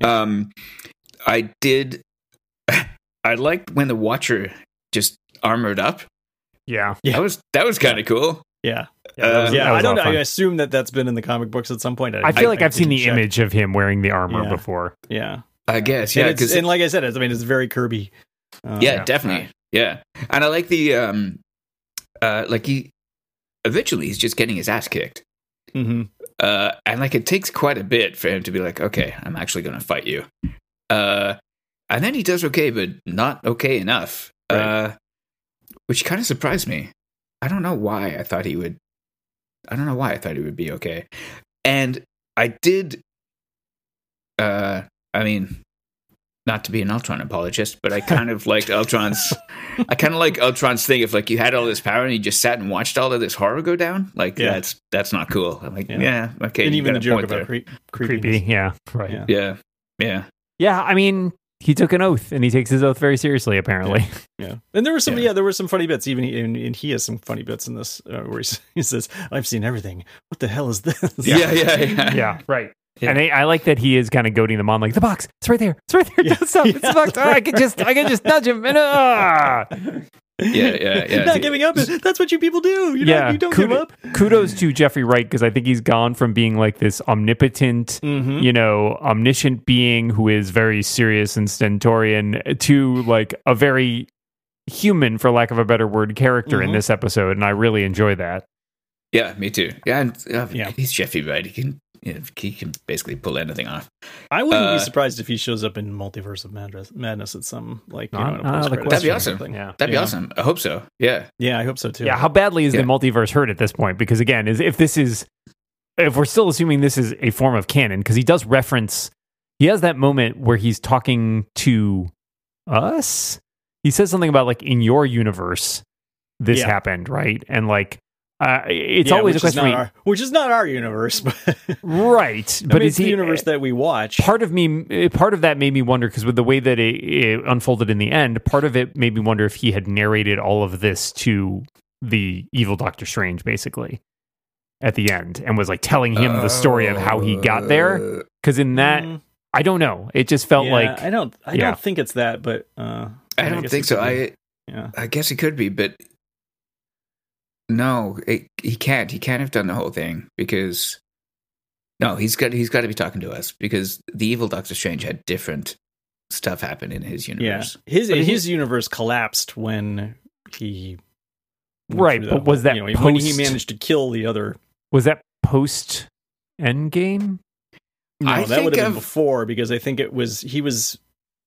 Speaker 3: I liked when the Watcher just armored up.
Speaker 1: Yeah.
Speaker 3: That was kind of cool.
Speaker 2: Yeah. I don't know. I assume that's been in the comic books at some point.
Speaker 1: I feel like I've seen the image of him wearing the armor before.
Speaker 2: Yeah.
Speaker 3: I guess.
Speaker 2: Yeah. And like I said, it's very Kirby.
Speaker 3: Definitely. Yeah. And I like the eventually he's just getting his ass kicked.
Speaker 2: Mm-hmm.
Speaker 3: And like it takes quite a bit for him to be like, okay, I'm actually going to fight you. And then he does okay, but not okay enough. Right. Which kind of surprised me. I don't know why I thought he would I don't know why I thought he would be okay. And I did. I mean, not to be an Ultron apologist, but I kind of liked Ultron's. I kind of like Ultron's thing of like you had all this power and you just sat and watched all of this horror go down. Like that's not cool. I'm like, okay.
Speaker 2: And even the joke about creepy.
Speaker 1: Yeah, right.
Speaker 3: Yeah.
Speaker 1: I mean, he took an oath, and he takes his oath very seriously, apparently.
Speaker 2: Yeah. And there were some, there were some funny bits. Even he has some funny bits in this where he says, "I've seen everything. What the hell is this?"
Speaker 1: Yeah, right. Yeah. And I like that he is kind of goading them on, like, the box, it's right there. Don't stop. It's the box. Oh, I can just nudge him. And,
Speaker 2: Not giving up. That's what you people do. You don't give up.
Speaker 1: Kudos to Jeffrey Wright, because I think he's gone from being like this omnipotent, omniscient being who is very serious and stentorian to like a very human, for lack of a better word, character in this episode. And I really enjoy that.
Speaker 3: Yeah, me too. Yeah, and he's Jeffrey Wright. He can basically pull anything off.
Speaker 2: I wouldn't be surprised if he shows up in Multiverse of Madness at some
Speaker 3: that'd be awesome. That'd be awesome. I hope so. Yeah,
Speaker 2: I hope so too.
Speaker 1: Yeah, how badly is the multiverse hurt at this point? Because again, if we're still assuming this is a form of canon, because he does reference, he has that moment where he's talking to us. He says something about like in your universe, this happened, right? And like. It's always a question,
Speaker 2: which is not our universe, but
Speaker 1: right? But
Speaker 2: it's the universe that we watch.
Speaker 1: Part of that made me wonder, because with the way that it unfolded in the end, part of it made me wonder if he had narrated all of this to the evil Doctor Strange, basically, at the end, and was like telling him the story of how he got there. Because in that, I don't know. It just felt like
Speaker 2: I don't think it's that, but
Speaker 3: I don't think so. I guess it could be, but. No, he can't. He can't have done the whole thing because he's got to be talking to us, because the evil Doctor Strange had different stuff happen in his universe.
Speaker 2: Yeah, his universe collapsed when he
Speaker 1: but was that
Speaker 2: when he managed to kill the other? Was
Speaker 1: that post Endgame?
Speaker 2: No, that would have been before, because I think he was.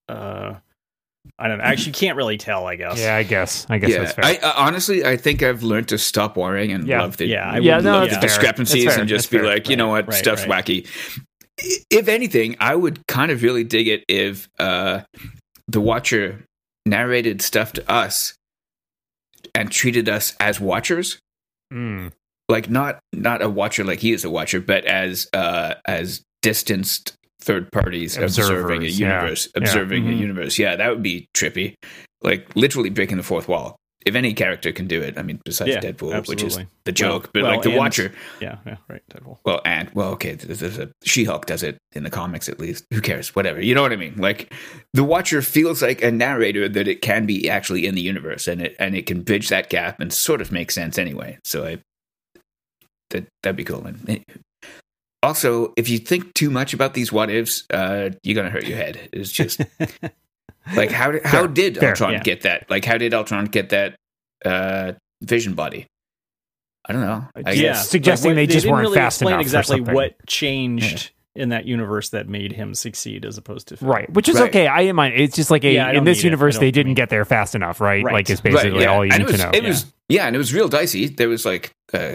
Speaker 2: I don't know. Actually, can't really tell, I guess.
Speaker 1: Yeah, I guess that's fair.
Speaker 3: Honestly, I think I've learned to stop worrying and love the discrepancies and just be like, you know what, stuff's wacky. If anything, I would kind of really dig it if the Watcher narrated stuff to us and treated us as Watchers. Like not a Watcher like he is a Watcher, but as distanced third parties observing a universe. Yeah, that would be trippy. Like literally breaking the fourth wall. If any character can do it, I mean, besides Deadpool, absolutely. Which is the joke, but like the Watcher.
Speaker 2: Yeah, right, Deadpool.
Speaker 3: Okay, there's a She-Hulk does it in the comics at least. Who cares? Whatever. You know what I mean? Like the Watcher feels like a narrator that it can be actually in the universe, and it can bridge that gap and sort of make sense anyway. So that'd be cool. And also, if you think too much about these what ifs, you're gonna hurt your head. It's just like how did Ultron get that? Like how did Ultron get that vision body? I don't know. I guess
Speaker 1: suggesting they just weren't fast enough.
Speaker 2: Exactly what changed in that universe that made him succeed, as opposed to
Speaker 1: right, which is okay. I mind. It's just like in this universe they didn't get there fast enough, right? Like it's basically all you need to know.
Speaker 3: And it was real dicey. There was like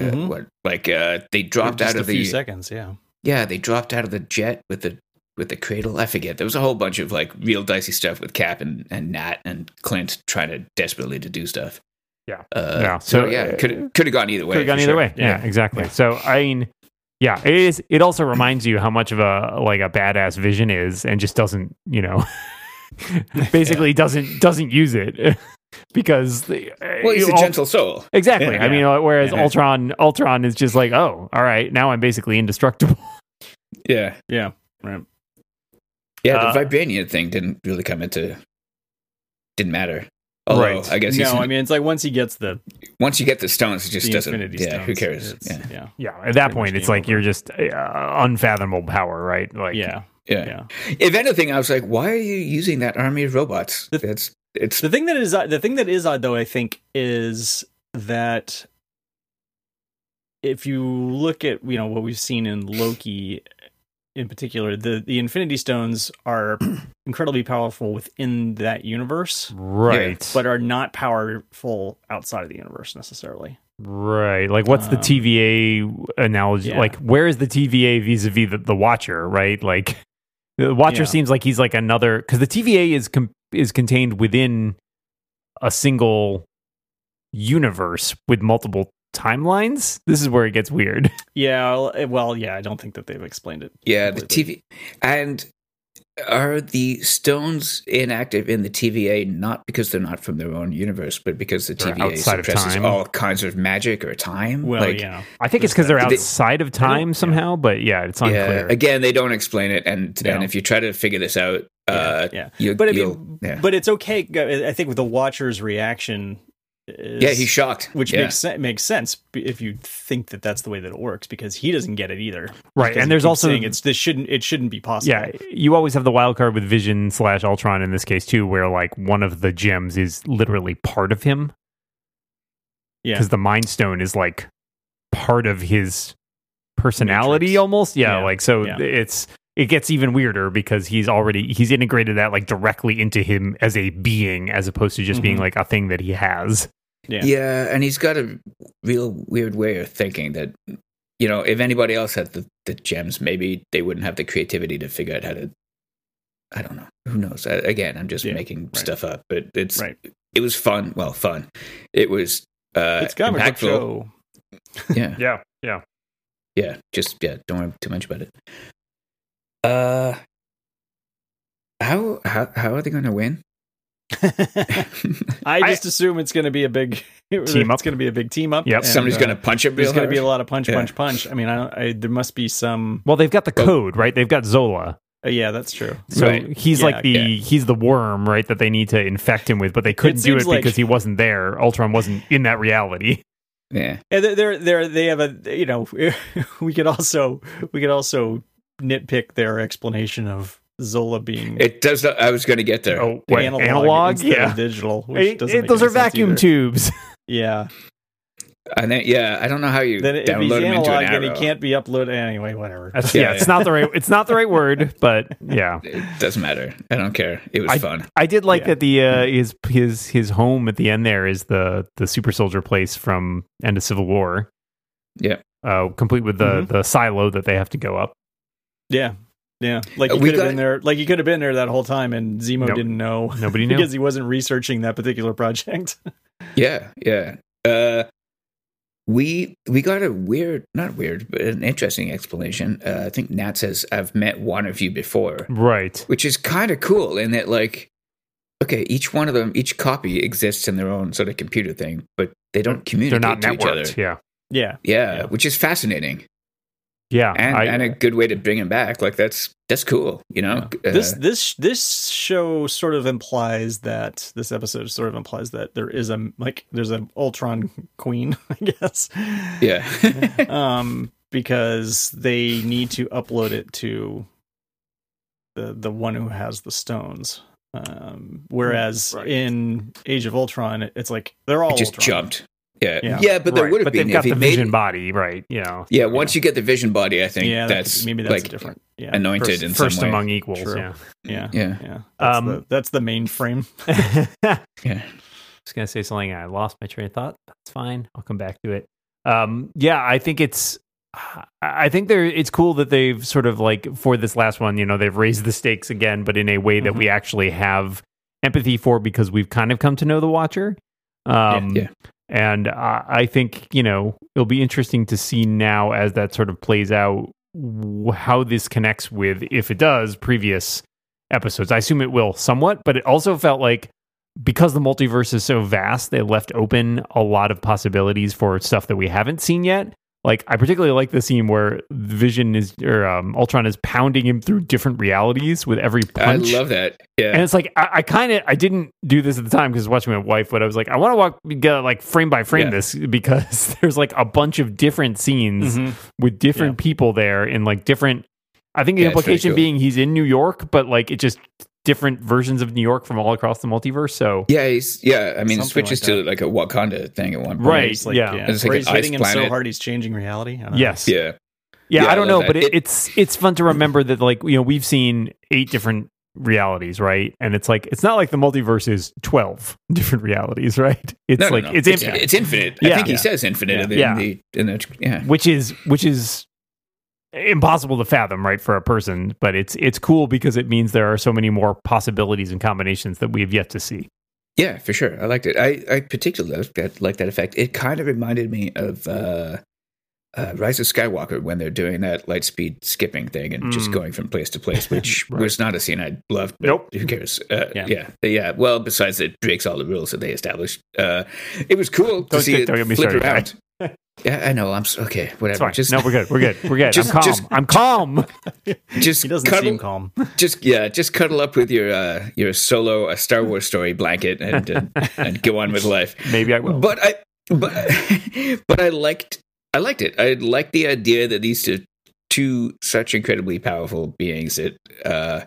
Speaker 3: they dropped out of
Speaker 2: a few seconds.
Speaker 3: Yeah, they dropped out of the jet with the cradle. I forget. There was a whole bunch of like real dicey stuff with Cap and Nat and Clint trying to desperately to do stuff.
Speaker 1: Yeah.
Speaker 3: So could have gone either way.
Speaker 1: Yeah, exactly. Yeah. So I mean, it is. It also reminds you how much of a badass Vision is, and just doesn't, basically doesn't use it. Because
Speaker 3: he's a gentle soul.
Speaker 1: Exactly. I mean, whereas Ultron is just like, oh, all right, now I'm basically indestructible.
Speaker 3: Yeah.
Speaker 2: Right.
Speaker 3: Yeah, the Vibranium thing didn't matter. Although, I guess
Speaker 2: I mean, it's like once you get the
Speaker 3: stones, it just doesn't. Yeah, who cares?
Speaker 1: Yeah. At that point, it's like you're just unfathomable power, right? Like,
Speaker 3: yeah. If anything, I was like, why are you using that army of robots?
Speaker 2: It's the thing that is odd, though, I think, is that if you look at what we've seen in Loki, in particular, the Infinity Stones are incredibly powerful within that universe,
Speaker 1: right?
Speaker 2: But are not powerful outside of the universe necessarily.
Speaker 1: Right. Like, what's the TVA analogy?
Speaker 2: Yeah.
Speaker 1: Like, where is the TVA vis-a-vis the Watcher, right? Like, the Watcher seems like he's like another... Because the TVA is contained within a single universe with multiple timelines. This is where it gets weird.
Speaker 2: Yeah, well, yeah, I don't think that they've explained it.
Speaker 3: Yeah,
Speaker 2: completely.
Speaker 3: the TV... And are the stones inactive in the TVA not because they're not from their own universe, but because the
Speaker 1: They're
Speaker 3: TVA
Speaker 1: outside of
Speaker 3: suppresses
Speaker 1: time.
Speaker 3: all kinds of magic or time?
Speaker 2: Well,
Speaker 3: like,
Speaker 2: yeah.
Speaker 1: I think it's because they're
Speaker 3: They-
Speaker 1: outside of time somehow, but yeah, it's unclear.
Speaker 3: Yeah, again, they don't explain it, and
Speaker 2: No.
Speaker 3: if you try to figure this out,
Speaker 2: Yeah.
Speaker 3: you,
Speaker 2: But I
Speaker 3: you'll-
Speaker 2: mean,
Speaker 3: yeah.
Speaker 2: but it's okay. I think with the Watcher's reaction,
Speaker 3: He's shocked,
Speaker 2: which
Speaker 3: yeah.
Speaker 2: makes sense if you think that that's the way that it works, because he doesn't get it either.
Speaker 1: Right,
Speaker 2: Because
Speaker 1: and
Speaker 2: he
Speaker 1: there's
Speaker 2: keeps
Speaker 1: also-
Speaker 2: saying it shouldn't be possible.
Speaker 1: Yeah, you always have the wild card with Vision / Ultron in this case too, where like one of the gems is literally part of him.
Speaker 2: Yeah.
Speaker 1: Because the Mind Stone is like part of his personality
Speaker 2: Matrix.
Speaker 1: almost. Yeah,
Speaker 2: Yeah.
Speaker 1: like so
Speaker 2: Yeah.
Speaker 1: it gets even weirder because he's integrated that like directly into him as a being as opposed to just being like a thing that he has.
Speaker 3: Yeah, and he's got a real weird way of thinking that, you know, if anybody else had the gems, maybe they wouldn't have the creativity to figure out how to. I don't know. Who knows? Again, I'm just making stuff up, but it was fun. Well, fun. It was
Speaker 2: It's comic book
Speaker 3: impactful.
Speaker 2: show.
Speaker 3: Yeah,
Speaker 1: Yeah.
Speaker 3: Just don't worry too much about it. How are they going to win?
Speaker 2: I just assume it's going to be a big
Speaker 1: Team up.
Speaker 2: It's going to be a big team up.
Speaker 1: Yep.
Speaker 2: and,
Speaker 3: Somebody's going to punch it.
Speaker 2: There's
Speaker 3: Real
Speaker 2: going to be a
Speaker 3: hard?
Speaker 2: lot of punch. I mean, there must be some.
Speaker 1: Well, they've got the code, right? They've got Zola.
Speaker 2: Yeah, that's true.
Speaker 1: So
Speaker 3: Right.
Speaker 1: he's
Speaker 2: Yeah,
Speaker 1: like he's the worm, right? That they need to infect him with, but they couldn't do it
Speaker 2: seems like-
Speaker 1: because he wasn't there. Ultron wasn't in that reality.
Speaker 3: Yeah.
Speaker 2: And they have a, you know, we could also nitpick their explanation of Zola being
Speaker 3: It does. I was going to get there.
Speaker 1: Oh, what, analog?
Speaker 2: instead
Speaker 1: Yeah.
Speaker 2: of digital. Which doesn't make
Speaker 1: those
Speaker 2: any
Speaker 1: are
Speaker 2: sense
Speaker 1: vacuum
Speaker 2: either.
Speaker 1: tubes.
Speaker 2: Yeah.
Speaker 3: And then, I don't know how you
Speaker 2: Then if he's
Speaker 3: download him into
Speaker 2: analog,
Speaker 3: an
Speaker 2: then he
Speaker 3: arrow.
Speaker 2: can't be uploaded anyway. Whatever.
Speaker 1: That's,
Speaker 3: Yeah,
Speaker 1: it's not the right word, but yeah.
Speaker 3: It doesn't matter. I don't care. It was fun.
Speaker 1: I did like
Speaker 2: Yeah.
Speaker 1: that the his home at the end there is the super soldier place from End of Civil War.
Speaker 3: Yeah.
Speaker 1: Complete with the silo that they have to go up.
Speaker 2: Yeah. Yeah. Like he
Speaker 3: We
Speaker 2: could have
Speaker 3: got-
Speaker 2: been there. Like he could have been there that whole time, and Zemo
Speaker 1: Nope.
Speaker 2: didn't know
Speaker 1: Nobody knew.
Speaker 2: because he wasn't researching that particular project.
Speaker 3: Yeah. We got a not weird, but an interesting explanation. I think Nat says, "I've met one of you before,"
Speaker 1: Right.
Speaker 3: which is kind of cool in that, like, okay, each one of them, each copy exists in their own sort of computer thing, but they don't
Speaker 1: They're
Speaker 3: communicate
Speaker 1: not
Speaker 3: to each other.
Speaker 1: networked. Yeah.
Speaker 2: Yeah.
Speaker 3: Yeah, which is fascinating
Speaker 1: Yeah.
Speaker 3: and a good way to bring him back. Like that's cool, you know.
Speaker 2: This show sort of implies that this episode sort of implies that there's an Ultron queen, I guess.
Speaker 3: Yeah.
Speaker 2: Because they need to upload it to the one who has the stones. Whereas in Age of Ultron, it's like they're all
Speaker 3: It just
Speaker 2: Ultron.
Speaker 3: jumped. Yeah, but there
Speaker 1: Right.
Speaker 3: would have
Speaker 1: But
Speaker 3: been
Speaker 1: they've got
Speaker 3: if
Speaker 1: the
Speaker 3: he made
Speaker 1: vision
Speaker 3: it-
Speaker 1: body, right? Yeah.
Speaker 3: Yeah, once you get the vision body, I think
Speaker 2: Yeah,
Speaker 3: that's
Speaker 2: maybe that's
Speaker 3: like
Speaker 2: a different. Yeah,
Speaker 3: anointed in
Speaker 1: First
Speaker 3: some way.
Speaker 1: among equals.
Speaker 2: True.
Speaker 1: Yeah.
Speaker 2: Yeah. That's the mainframe.
Speaker 1: Yeah.
Speaker 3: Yeah.
Speaker 1: Just gonna say something. I lost my train of thought. That's fine. I'll come back to it. Yeah, I think it's cool that they've sort of like for this last one, you know, they've raised the stakes again, but in a way that we actually have empathy for because we've kind of come to know the Watcher.
Speaker 3: Yeah.
Speaker 1: And I think, you know, it'll be interesting to see now as that sort of plays out how this connects with, if it does, previous episodes. I assume it will somewhat, but it also felt like because the multiverse is so vast, they left open a lot of possibilities for stuff that we haven't seen yet. Like, I particularly like the scene where Ultron is pounding him through different realities with every punch.
Speaker 3: I love that. Yeah.
Speaker 1: And it's like, I didn't do this at the time because I was watching with my wife, but I was like, I want to get like frame by frame this because there's like a bunch of different scenes with different people there in like different, I think the implication
Speaker 3: cool.
Speaker 1: being he's in New York, but like it just different versions of New York from all across the multiverse. So
Speaker 3: I mean, it
Speaker 2: Something
Speaker 3: switches
Speaker 2: like
Speaker 3: to like a Wakanda thing at one point.
Speaker 1: Right.
Speaker 2: It's like,
Speaker 1: Yeah.
Speaker 3: It's like
Speaker 2: where
Speaker 3: an
Speaker 2: he's
Speaker 3: ice
Speaker 2: hitting him so
Speaker 3: planet.
Speaker 2: hard he's changing reality. I don't know.
Speaker 1: yes.
Speaker 3: Yeah.
Speaker 1: Yeah, I don't know,
Speaker 3: that.
Speaker 1: but it's fun to remember that, like, you know, we've seen 8 different realities, right? And it's like, it's not like the multiverse is 12 different realities, right? It's
Speaker 3: No,
Speaker 1: like,
Speaker 3: no.
Speaker 1: it's infinite.
Speaker 3: It's infinite.
Speaker 1: Yeah.
Speaker 3: I think he says infinite.
Speaker 1: Which is impossible to fathom, right, for a person, but it's cool because it means there are so many more possibilities and combinations that we have yet to see.
Speaker 3: Yeah, for sure. I liked it. I particularly like that effect. It kind of reminded me of Rise of Skywalker when they're doing that light speed skipping thing and just going from place to place, which
Speaker 1: Right.
Speaker 3: was not a scene I loved. But
Speaker 1: Nope.
Speaker 3: who cares?
Speaker 2: Yeah.
Speaker 3: Yeah. Well, besides it breaks all the rules that they established. It was cool to see it
Speaker 1: don't get me
Speaker 3: flip
Speaker 1: started,
Speaker 3: around. Yeah, I know. Okay, whatever.
Speaker 1: It's fine. No, we're good.
Speaker 3: Just-
Speaker 1: I'm calm.
Speaker 3: Just
Speaker 2: He doesn't
Speaker 3: cuddle,
Speaker 2: seem calm.
Speaker 3: just cuddle up with your solo a Star Wars story blanket and go on with life.
Speaker 1: Maybe I will.
Speaker 3: But I liked it. I liked the idea that these two such incredibly powerful beings that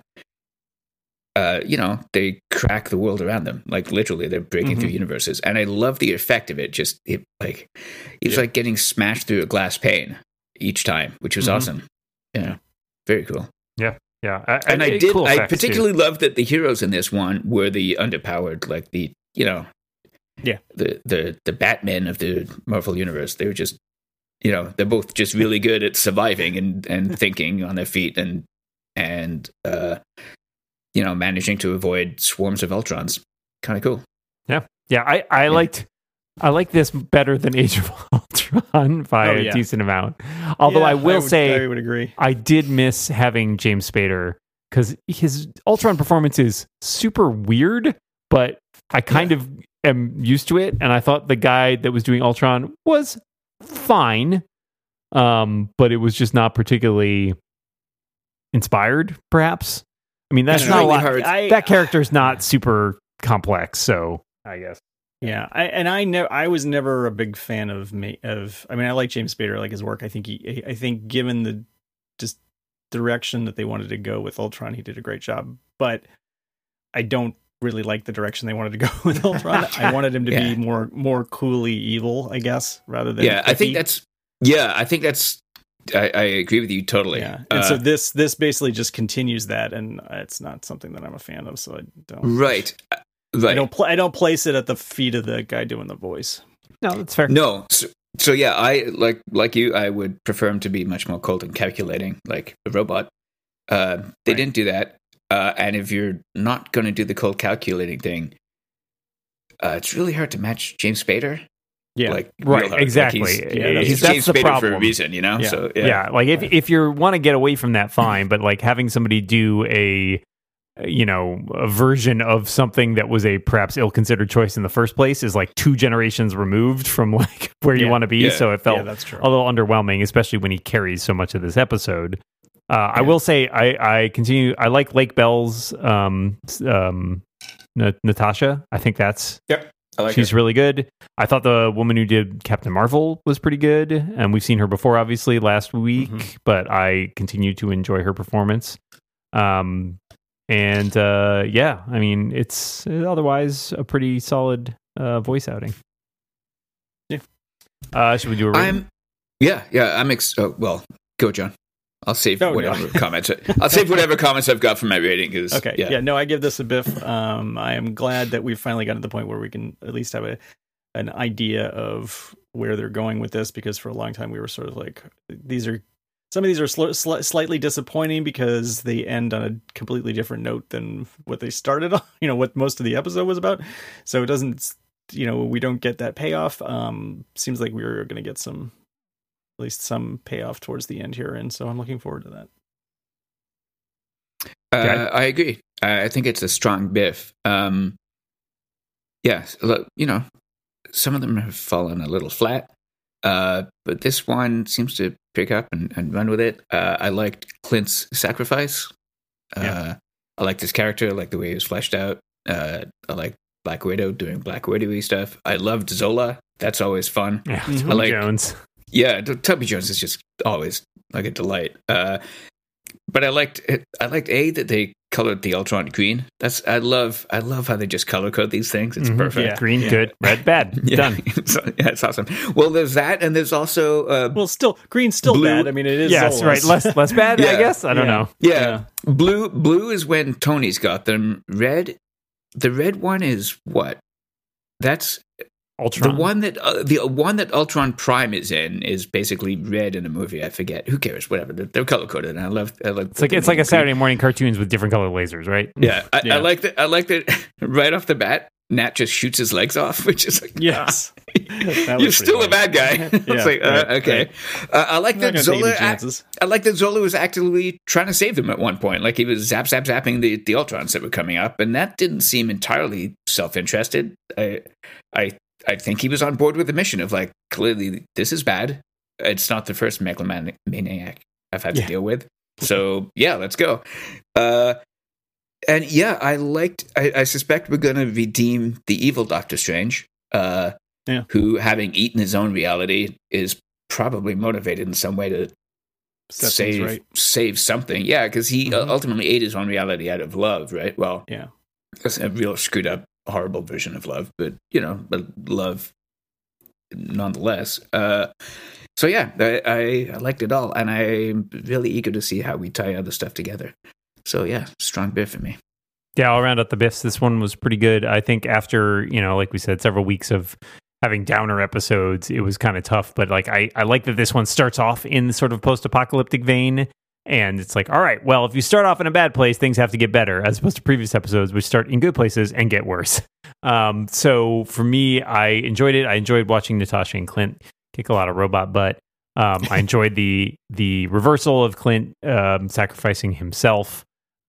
Speaker 3: they crack the world around them. Like literally, they're breaking through universes, and I love the effect of it. It's like getting smashed through a glass pane each time, which was awesome. Yeah, very cool.
Speaker 1: Yeah.
Speaker 3: I particularly love that the heroes in this one were the underpowered, like the Batman of the Marvel universe. They were just, they're both just really good at surviving and thinking on their feet and managing to avoid swarms of Ultrons. Kind of cool.
Speaker 1: Yeah. I like this better than Age of Ultron by a decent amount. Although I would
Speaker 2: agree.
Speaker 1: I did miss having James Spader because his Ultron performance is super weird, but I kind of am used to it. And I thought the guy that was doing Ultron was fine, but it was just not particularly inspired, perhaps. I mean, that's not a lot. That character is not super complex, so I guess.
Speaker 2: Yeah, I was never a big fan of. I mean, I like James Spader, I like his work. I think given the just direction that they wanted to go with Ultron, he did a great job. But I don't really like the direction they wanted to go with Ultron. I wanted him to be more coolly evil, I guess, rather than
Speaker 3: I think that's. I agree with you totally.
Speaker 2: Yeah, and so this basically just continues that, and it's not something that I'm a fan of. So I don't.
Speaker 3: Right.
Speaker 2: I don't place it at the feet of the guy doing the voice.
Speaker 1: No, that's fair.
Speaker 3: No, so yeah, I like you. I would prefer him to be much more cold and calculating, like a robot. They didn't do that, and if you're not going to do the cold calculating thing, it's really hard to match James Spader.
Speaker 1: Yeah, right. Exactly.
Speaker 3: He's
Speaker 1: that's
Speaker 3: James
Speaker 1: the
Speaker 3: Spader
Speaker 1: problem.
Speaker 3: for a reason,
Speaker 1: Yeah.
Speaker 3: So
Speaker 1: like if you want to get away from that, fine. But like having somebody do a version of something that was a perhaps ill-considered choice in the first place is like 2 generations removed from like where you want to be. Yeah. So it felt
Speaker 2: that's true.
Speaker 1: a little underwhelming, especially when he carries so much of this episode. I will say I like Lake Bell's Natasha. I think that's she's really good. I thought the woman who did Captain Marvel was pretty good, and we've seen her before, obviously, last week. But I continue to enjoy her performance. I mean, it's otherwise a pretty solid voice outing. Yeah. Should we do a rating?
Speaker 3: Well, go, John. I'll save whatever comments. I'll save whatever comments I've got for my rating.
Speaker 2: I give this a biff. I am glad that we've finally gotten to the point where we can at least have an idea of where they're going with this, because for a long time we were sort of like, some of these are slightly disappointing because they end on a completely different note than what they started on, what most of the episode was about. So it doesn't, we don't get that payoff. Seems like we're going to get at least some payoff towards the end here. And so I'm looking forward to that.
Speaker 3: I agree. I think it's a strong biff. Some of them have fallen a little flat. But this one seems to pick up and run with it. I liked Clint's sacrifice. I liked his character. I liked the way he was fleshed out. I like Black Widow doing Black Widow-y stuff. I loved Zola. That's always fun.
Speaker 1: Yeah, Toby Jones.
Speaker 3: Yeah, Toby Jones is just always like a delight. But I liked that they colored the Ultron green. I love how they just color code these things. It's perfect.
Speaker 1: Yeah. Green, good. Red, bad. Done.
Speaker 3: It's awesome. Well, there's that, and there's also
Speaker 2: green's still
Speaker 3: blue.
Speaker 2: bad. I mean, it is.
Speaker 1: Yes, right. Less bad. I guess. I don't know.
Speaker 3: Yeah. Blue is when Tony's got them. Red, the red one is what? That's
Speaker 1: Ultron.
Speaker 3: The one that Ultron Prime is in is basically red in the movie. I forget. Who cares? Whatever. They're color coded, and I love.
Speaker 1: It's like a Saturday morning cartoons with different color lasers, right?
Speaker 3: Yeah, I like that. I like that. Right off the bat, Nat just shoots his legs off, which is like,
Speaker 2: yes,
Speaker 3: you're still a bad guy. It's like okay. Right. I like that Zola. I like that Zola was actively trying to save them at one point. Like he was zapping the Ultrons that were coming up, and that didn't seem entirely self-interested. I think he was on board with the mission of like, clearly this is bad. It's not the first megalomaniac I've had to deal with. So yeah, let's go. And yeah, I suspect we're going to redeem the evil Doctor Strange, who, having eaten his own reality, is probably motivated in some way to save something. Yeah, because he ultimately ate his own reality out of love, right? Well, yeah, that's a real screwed up, horrible version of love, but love nonetheless. So yeah, I liked it all, and I'm really eager to see how we tie other stuff together. So yeah, strong Biff for me.
Speaker 1: Yeah, I'll round out the Biffs. This one was pretty good. I think after, like we said, several weeks of having downer episodes, it was kind of tough. But like I like that this one starts off in sort of post-apocalyptic vein. And it's like, all right, well, if you start off in a bad place, things have to get better, as opposed to previous episodes, which start in good places and get worse. So for me, I enjoyed it. I enjoyed watching Natasha and Clint kick a lot of robot butt. I enjoyed the reversal of Clint sacrificing himself,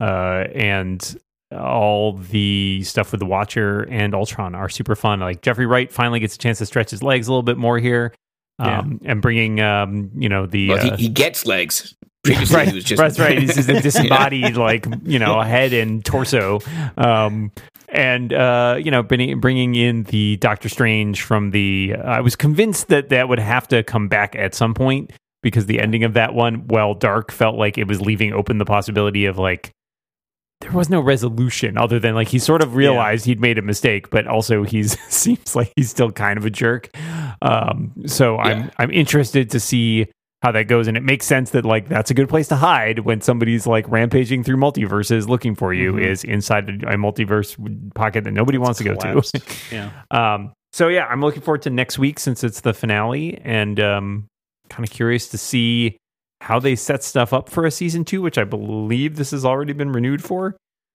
Speaker 1: and all the stuff with the Watcher and Ultron are super fun. Like Jeffrey Wright finally gets a chance to stretch his legs a little bit more here, and bringing
Speaker 3: he gets legs. Previously,
Speaker 1: right,
Speaker 3: he was just
Speaker 1: that's right. He's just a disembodied, head and torso. Bringing in the Doctor Strange from the. I was convinced that would have to come back at some point, because the ending of that one, while dark, felt like it was leaving open the possibility of like there was no resolution other than like he sort of realized he'd made a mistake, but also seems like he's still kind of a jerk. So I'm interested to see how that goes, and it makes sense that like that's a good place to hide when somebody's like rampaging through multiverses looking for you is inside a multiverse pocket that nobody wants to go to. So yeah, I'm looking forward to next week since it's the finale, and kind of curious to see how they set stuff up for a season 2, which I believe this has already been renewed for.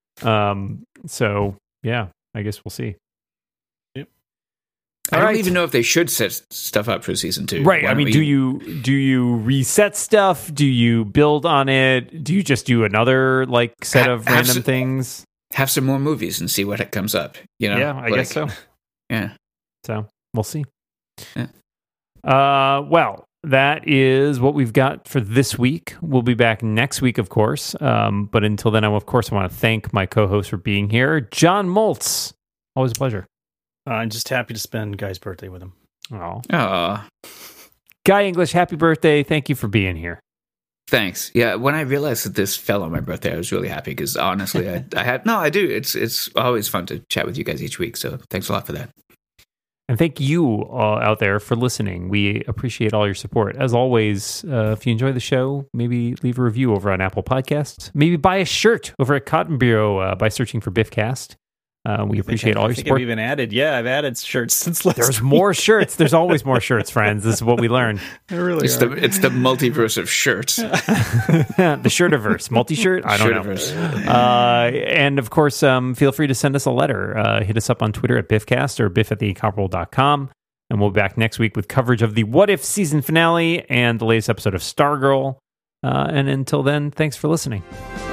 Speaker 1: So yeah, I guess we'll see.
Speaker 3: I don't even know if they should set stuff up for season 2.
Speaker 1: Right. I mean, do you reset stuff? Do you build on it? Do you just do another like set of random things?
Speaker 3: Have some more movies and see what comes up.
Speaker 1: Yeah, I guess so.
Speaker 3: Yeah.
Speaker 1: So we'll see.
Speaker 3: Yeah.
Speaker 1: Well, that is what we've got for this week. We'll be back next week, of course. But until then, I want to thank my co-host for being here, John Moltz. Always a pleasure.
Speaker 2: I'm just happy to spend Guy's birthday with him.
Speaker 3: Oh,
Speaker 1: Guy English, happy birthday! Thank you for being here.
Speaker 3: Thanks. Yeah, when I realized that this fell on my birthday, I was really happy because honestly, I do. It's always fun to chat with you guys each week. So thanks a lot for that.
Speaker 1: And thank you all out there for listening. We appreciate all your support. As always, if you enjoy the show, maybe leave a review over on Apple Podcasts. Maybe buy a shirt over at Cotton Bureau by searching for Biffcast. We appreciate all your support.
Speaker 2: I've even added added shirts since last
Speaker 1: There's
Speaker 2: week.
Speaker 1: more shirts. There's always more shirts, friends. This is what we learn.
Speaker 3: It's the multiverse of shirts.
Speaker 1: The shirtiverse. Multi-shirt? I don't know. And of course, feel free to send us a letter. Hit us up on Twitter at Biffcast or biff@theincomparable.com. And we'll be back next week with coverage of the What If season finale and the latest episode of Stargirl. And until then, thanks for listening.